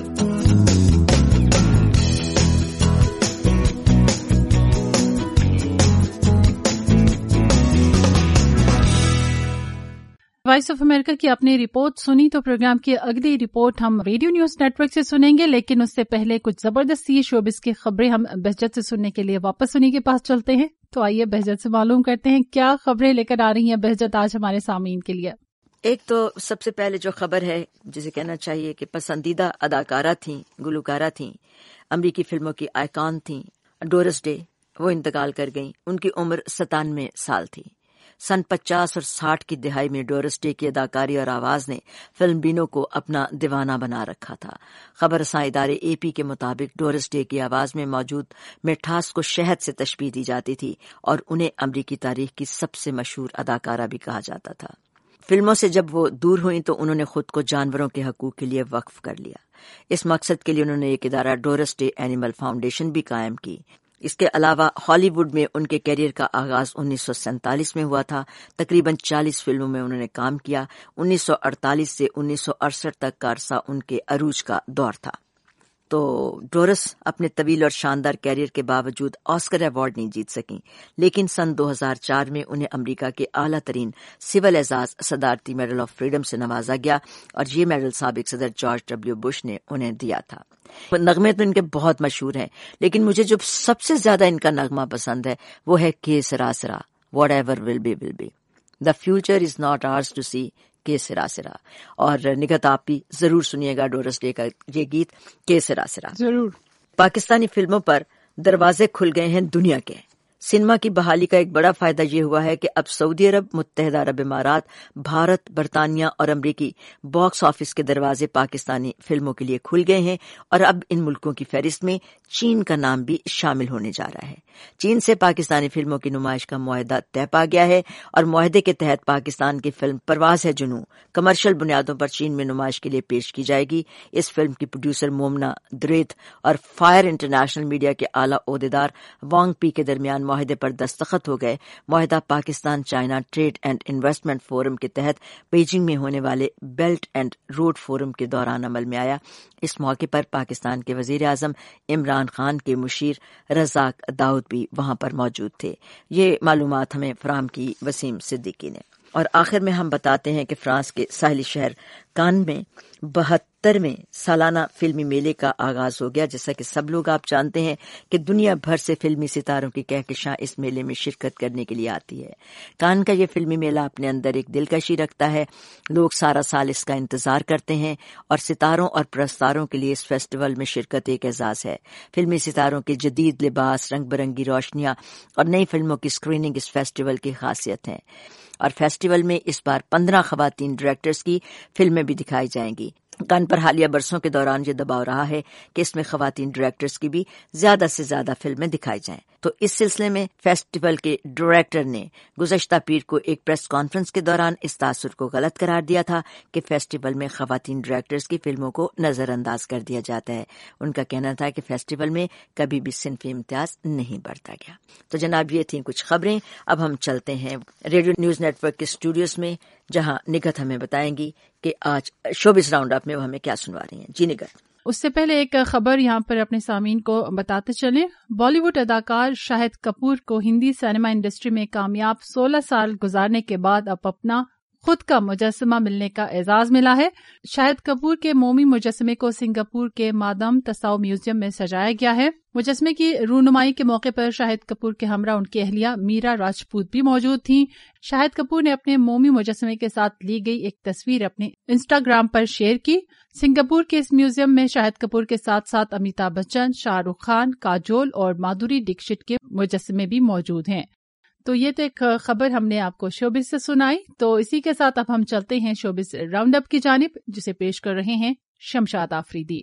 S1: Voice of America کی اپنی رپورٹ سنی تو پروگرام کی اگلی رپورٹ ہم ریڈیو نیوز نیٹ ورک سے سنیں گے، لیکن اس سے پہلے کچھ زبردستی شوبز کی خبریں ہم بہجت سے سننے کے لیے واپس سنی کے پاس چلتے ہیں۔ تو آئیے بہجت سے معلوم کرتے ہیں کیا خبریں لے کر آ رہی ہیں بہجت آج ہمارے سامعین کے لیے۔
S2: ایک تو سب سے پہلے جو خبر ہے جسے کہنا چاہیے کہ پسندیدہ اداکارہ تھیں، گلوکارہ تھیں، امریکی فلموں کی آئیکن تھیں، ڈورس ڈے، وہ انتقال کر گئیں۔ ان کی عمر ستانوے سال تھی۔ سن پچاس اور ساٹھ کی دہائی میں ڈورس ڈے کی اداکاری اور آواز نے فلم بینوں کو اپنا دیوانہ بنا رکھا تھا۔ خبر رساں ادارے اے پی کے مطابق ڈورس ڈے کی آواز میں موجود مٹھاس کو شہد سے تشبیہ دی جاتی تھی اور انہیں امریکی تاریخ کی سب سے مشہور اداکارہ بھی کہا جاتا تھا۔ فلموں سے جب وہ دور ہوئیں تو انہوں نے خود کو جانوروں کے حقوق کے لیے وقف کر لیا۔ اس مقصد کے لیے انہوں نے ایک ادارہ ڈورس ڈے اینیمل فاؤنڈیشن بھی قائم کی۔ اس کے علاوہ ہالی ووڈ میں ان کے کیریئر کا آغاز انیس سو سینتالیس میں ہوا تھا۔ تقریباً چالیس فلموں میں انہوں نے کام کیا۔ انیس سو اڑتالیس سے انیس سو اڑسٹھ تک کا عرصہ ان کے عروج کا دور تھا۔ تو ڈورس اپنے طویل اور شاندار کیریئر کے باوجود آسکر ایوارڈ نہیں جیت سکیں، لیکن سن دو ہزار چار میں انہیں امریکہ کے اعلیٰ ترین سول اعزاز صدارتی میڈل آف فریڈم سے نوازا گیا، اور یہ میڈل سابق صدر جارج ڈبلیو بش نے انہیں دیا تھا۔ نغمے تو ان کے بہت مشہور ہیں، لیکن مجھے جو سب سے زیادہ ان کا نغمہ پسند ہے وہ ہے کہ sera sera, whatever will be will be, the future is not ours to see, کہ سرا سرا۔ اور نگہت آپ بھی ضرور سنیے گا ڈورس ڈے کا یہ گیت کہ سرا سرا ضرور۔ پاکستانی فلموں پر دروازے کھل گئے ہیں دنیا کے۔ سنیما کی بحالی کا ایک بڑا فائدہ یہ ہوا ہے کہ اب سعودی عرب، متحدہ عرب امارات، بھارت، برطانیہ اور امریکی باکس آفس کے دروازے پاکستانی فلموں کے لیے کھل گئے ہیں، اور اب ان ملکوں کی فہرست میں چین کا نام بھی شامل ہونے جا رہا ہے۔ چین سے پاکستانی فلموں کی نمائش کا معاہدہ طے پا گیا ہے، اور معاہدے کے تحت پاکستان کی فلم پرواز ہے جنوں کمرشل بنیادوں پر چین میں نمائش کے لیے پیش کی جائے گی۔ اس فلم کی پروڈیوسر مومنا دریت اور فائر انٹرنیشنل میڈیا کے اعلیٰ عہدیدار وانگ پی کے درمیان معاہدے پر دستخط ہو گئے۔ معاہدہ Pakistan China trade and investment forum کے تحت بیجنگ میں ہونے والے بیلٹ اینڈ روڈ فورم کے دوران عمل میں آیا۔ اس موقع پر پاکستان کے وزیر اعظم عمران خان کے مشیر رزاق داؤد بھی وہاں پر موجود تھے۔ یہ معلومات ہمیں فراہم کی وسیم صدیقی نے۔ اور آخر میں ہم بتاتے ہیں کہ فرانس کے ساحلی شہر کان میں بہترویں سالانہ فلمی میلے کا آغاز ہو گیا۔ جیسا کہ سب لوگ آپ جانتے ہیں کہ دنیا بھر سے فلمی ستاروں کی کہکشاں اس میلے میں شرکت کرنے کے لیے آتی ہے۔ کان کا یہ فلمی میلہ اپنے اندر ایک دلکشی رکھتا ہے۔ لوگ سارا سال اس کا انتظار کرتے ہیں، اور ستاروں اور پرستاروں کے لیے اس فیسٹیول میں شرکت ایک اعزاز ہے۔ فلمی ستاروں کے جدید لباس، رنگ برنگی روشنیاں اور نئی فلموں کی اسکریننگ اس فیسٹیول کی خاصیت ہے۔ اور فیسٹیول میں اس بار پندرہ خواتین ڈائریکٹرز کی فلمیں بھی دکھائی جائیں گی۔ کان پر حالیہ برسوں کے دوران یہ دباؤ رہا ہے کہ اس میں خواتین ڈائریکٹرز کی بھی زیادہ سے زیادہ فلمیں دکھائی جائیں۔ تو اس سلسلے میں فیسٹیول کے ڈائریکٹر نے گزشتہ پیر کو ایک پریس کانفرنس کے دوران اس تاثر کو غلط قرار دیا تھا کہ فیسٹیول میں خواتین ڈائریکٹرز کی فلموں کو نظر انداز کر دیا جاتا ہے۔ ان کا کہنا تھا کہ فیسٹیول میں کبھی بھی صنفی امتیاز نہیں برتا گیا۔ تو جناب یہ تھیں کچھ خبریں۔ اب ہم چلتے ہیں ریڈیو نیوز نیٹ ورک کے اسٹوڈیوز میں جہاں نگہت ہمیں بتائیں گی کہ آج شوبز راؤنڈ اپ میں وہ ہمیں کیا سنوا رہی ہیں. جی نگہت.
S1: اس سے پہلے ایک خبر یہاں پر اپنے سامعین کو بتاتے چلیں. بالی ووڈ اداکار شاہد کپور کو ہندی سینما انڈسٹری میں کامیاب سولہ سال گزارنے کے بعد اب اپنا خود کا مجسمہ ملنے کا اعزاز ملا ہے. شاہد کپور کے مومی مجسمے کو سنگاپور کے مادام تساؤ میوزیم میں سجایا گیا ہے. مجسمے کی رونمائی کے موقع پر شاہد کپور کے ہمراہ ان کی اہلیہ میرا راجپوت بھی موجود تھیں. شاہد کپور نے اپنے مومی مجسمے کے ساتھ لی گئی ایک تصویر اپنے انسٹاگرام پر شیئر کی. سنگاپور کے اس میوزیم میں شاہد کپور کے ساتھ ساتھ امیتابھ بچن، شاہ رخ خان، کاجول اور مادھوری ڈکشت کے مجسمے بھی موجود ہیں. تو یہ تو ایک خبر ہم نے آپ کو شوبز سے سنائی. تو اسی کے ساتھ اب ہم چلتے ہیں شوبز راؤنڈ اپ کی جانب، جسے پیش کر رہے ہیں شمشاد آفریدی.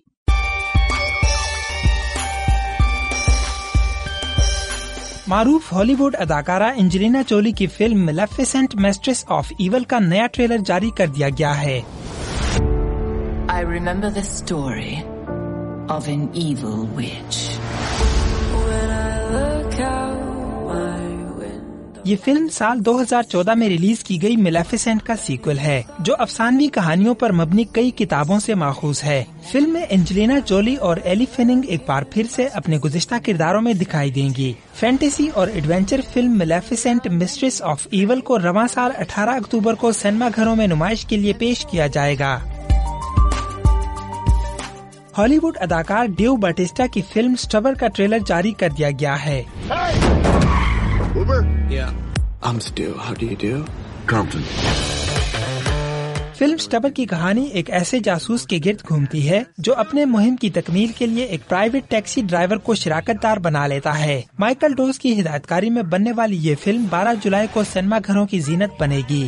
S5: معروف ہالی ووڈ اداکارہ انجلینا جولی کی film Maleficent mistress of evil کا نیا ٹریلر جاری کر دیا گیا ہے.
S8: I remember the story of an evil witch. When I look out my
S5: یہ فلم سال دو ہزار چودہ میں ریلیز کی گئی میلیفیسنٹ کا سیکول ہے، جو افسانوی کہانیوں پر مبنی کئی کتابوں سے ماخوذ ہے. فلم میں انجلینا جولی اور ایلی فیننگ ایک بار پھر سے اپنے گزشتہ کرداروں میں دکھائی دیں گی. فینٹیسی اور adventure film Maleficent mistress of evil کو رواں سال اٹھارہ اکتوبر کو سینما گھروں میں نمائش کے لیے پیش کیا جائے گا. ہالی ووڈ اداکار ڈیو باٹسٹا کی فلم سٹبر کا ٹریلر جاری کر دیا گیا ہے.
S23: Yeah. I'm Stu. How do you do? Compton.
S5: Film Stuber کی کہانی ایک ایسے جاسوس کے گرد گھومتی ہے جو اپنے مہم کی تکمیل کے لیے ایک پرائیویٹ ٹیکسی ڈرائیور کو شراکت دار بنا لیتا ہے. مائیکل ڈوز کی ہدایت کاری میں بننے والی یہ فلم بارہ جولائی کو سینما گھروں کی زینت بنے گی.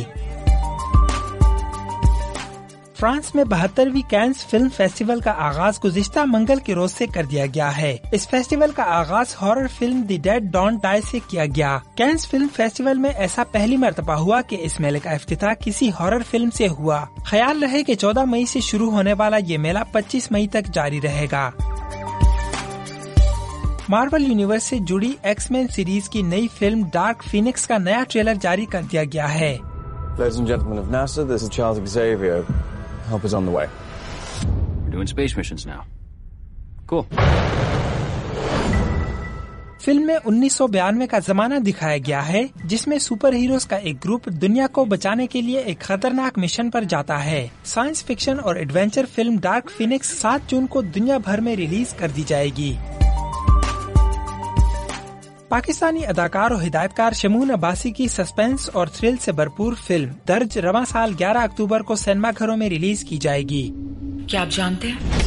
S5: فرانس میں بہترویں کینز فلم فیسٹیول کا آغاز گزشتہ منگل کے روز سے کر دیا گیا ہے. اس فیسٹیول کا آغاز horror film the dead don't die سے کیا گیا. کینز فلم فیسٹیول میں ایسا پہلی مرتبہ ہوا کہ اس میلے کا افتتاح کسی ہارر فلم سے ہوا. خیال رہے کہ چودہ مئی سے شروع ہونے والا یہ میلہ پچیس مئی تک جاری رہے گا. مارول یونیورس سے جڑی ایکس مین سیریز کی نئی فلم ڈارک فینکس کا نیا ٹریلر جاری کر دیا گیا ہے.
S24: Ladies and gentlemen of NASA, this is Charles Xavier. Help is on the way.
S25: We're doing space missions now. Cool.
S5: Film میں انیس سو بیانوے کا زمانہ دکھایا گیا ہے جس میں سپر ہیروز کا ایک گروپ دنیا کو بچانے کے لیے ایک خطرناک مشن پر جاتا ہے. سائنس فکشن اور ایڈونچر فلم ڈارک فینکس سات جون کو دنیا بھر میں ریلیز کر دی جائے گی. پاکستانی اداکار اور ہدایتکار شمون عباسی کی سسپینس اور تھرل سے بھرپور فلم درج رواں سال گیارہ اکتوبر کو سینما گھروں میں ریلیز کی جائے گی.
S8: کیا آپ جانتے ہیں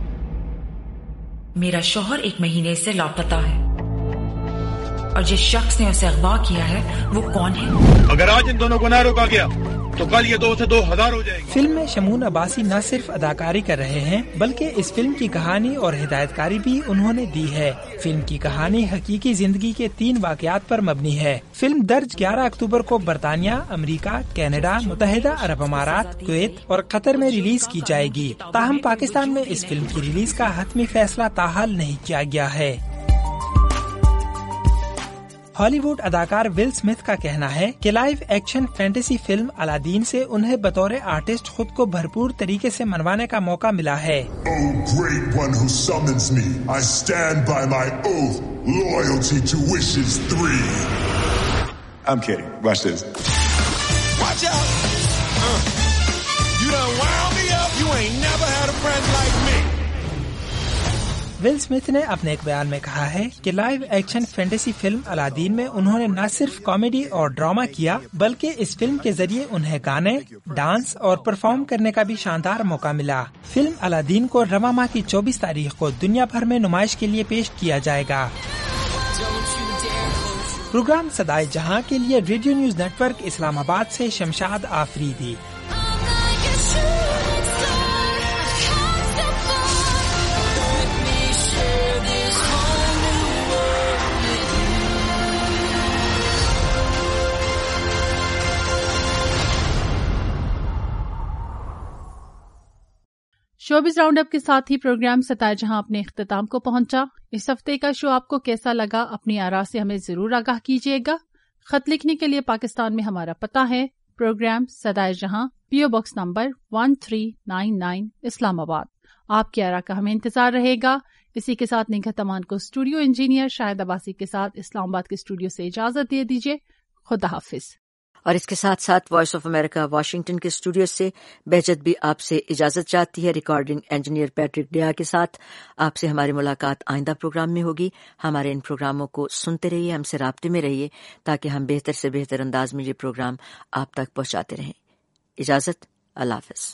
S8: میرا شوہر ایک مہینے سے لاپتہ ہے اور جس شخص نے اسے اغوا کیا ہے وہ کون ہے؟
S26: اگر آج ان دونوں کو نہ روکا گیا تو کل یہ دو سے دو ہزار ہو جائے گی.
S5: فلم میں شمون عباسی نہ صرف اداکاری کر رہے ہیں بلکہ اس فلم کی کہانی اور ہدایت کاری بھی انہوں نے دی ہے. فلم کی کہانی حقیقی زندگی کے تین واقعات پر مبنی ہے. فلم درج گیارہ اکتوبر کو برطانیہ، امریکہ، کینیڈا، متحدہ عرب امارات، کویت اور قطر میں ریلیز کی جائے گی. تاہم پاکستان میں اس فلم کی ریلیز کا حتمی فیصلہ تاحال نہیں کیا گیا ہے. ہالی ووڈ اداکار ول اسمتھ کا کہنا ہے کہ live action fantasy film Aladdin سے انہیں بطور آرٹسٹ خود کو بھرپور طریقے سے منوانے کا موقع ملا ہے. ول اسمتھ نے اپنے ایک بیان میں کہا ہے کہ live action fantasy film Aladdin میں انہوں نے نہ صرف کامیڈی اور ڈرامہ کیا بلکہ اس فلم کے ذریعے انہیں گانے، ڈانس اور پرفارم کرنے کا بھی شاندار موقع ملا. فلم الادین کو رواں ماہ کی چوبیس تاریخ کو دنیا بھر میں نمائش کے لیے پیش کیا جائے گا. پروگرام صدائے جہاں کے لیے radio news network Islamabad سے Shamshad Afridi.
S1: Showbiz roundup کے ساتھ ہی پروگرام ستائے جہاں اپنے اختتام کو پہنچا. اس ہفتے کا شو آپ کو کیسا لگا؟ اپنی آراء سے ہمیں ضرور آگاہ کیجیے گا. خط لکھنے کے لیے پاکستان میں ہمارا پتہ ہے प्रोग्राम सदाए जहां, PO box number one three nine nine, Islamabad. आपकी आरा का हमें इंतजार रहेगा। इसी के साथ निगहत अमान को स्टूडियो इंजीनियर शाहिद अब्बासी के साथ इस्लामाबाद के स्टूडियो से इजाजत दे दीजिए। खुदा हाफिज।
S2: और इसके साथ साथ वॉइस ऑफ अमेरिका वाशिंगटन के स्टूडियो से बेहजत भी आपसे इजाजत चाहती है। रिकॉर्डिंग इंजीनियर पैट्रिक डिया के साथ आपसे हमारी मुलाकात आइंदा प्रोग्राम में होगी। हमारे इन प्रोग्रामों को सुनते रहिए, हमसे राब्ते में रहिए, ताकि हम बेहतर से बेहतर अंदाज में ये प्रोग्राम आप तक पहुंचाते रहें। इजाजत, अल्लाह हाफिज।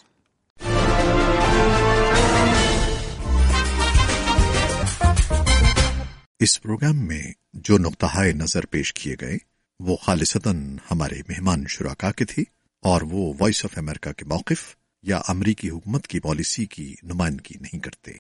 S6: इस प्रोग्राम में जो नुक्ता-ए नजर पेश किए गए वो खालिसतन हमारे मेहमान शुराका के थे और वो वॉइस ऑफ अमेरिका के मौक़िफ़ या अमरीकी हुकूमत की पॉलिसी की नुमाइंदगी नहीं करते।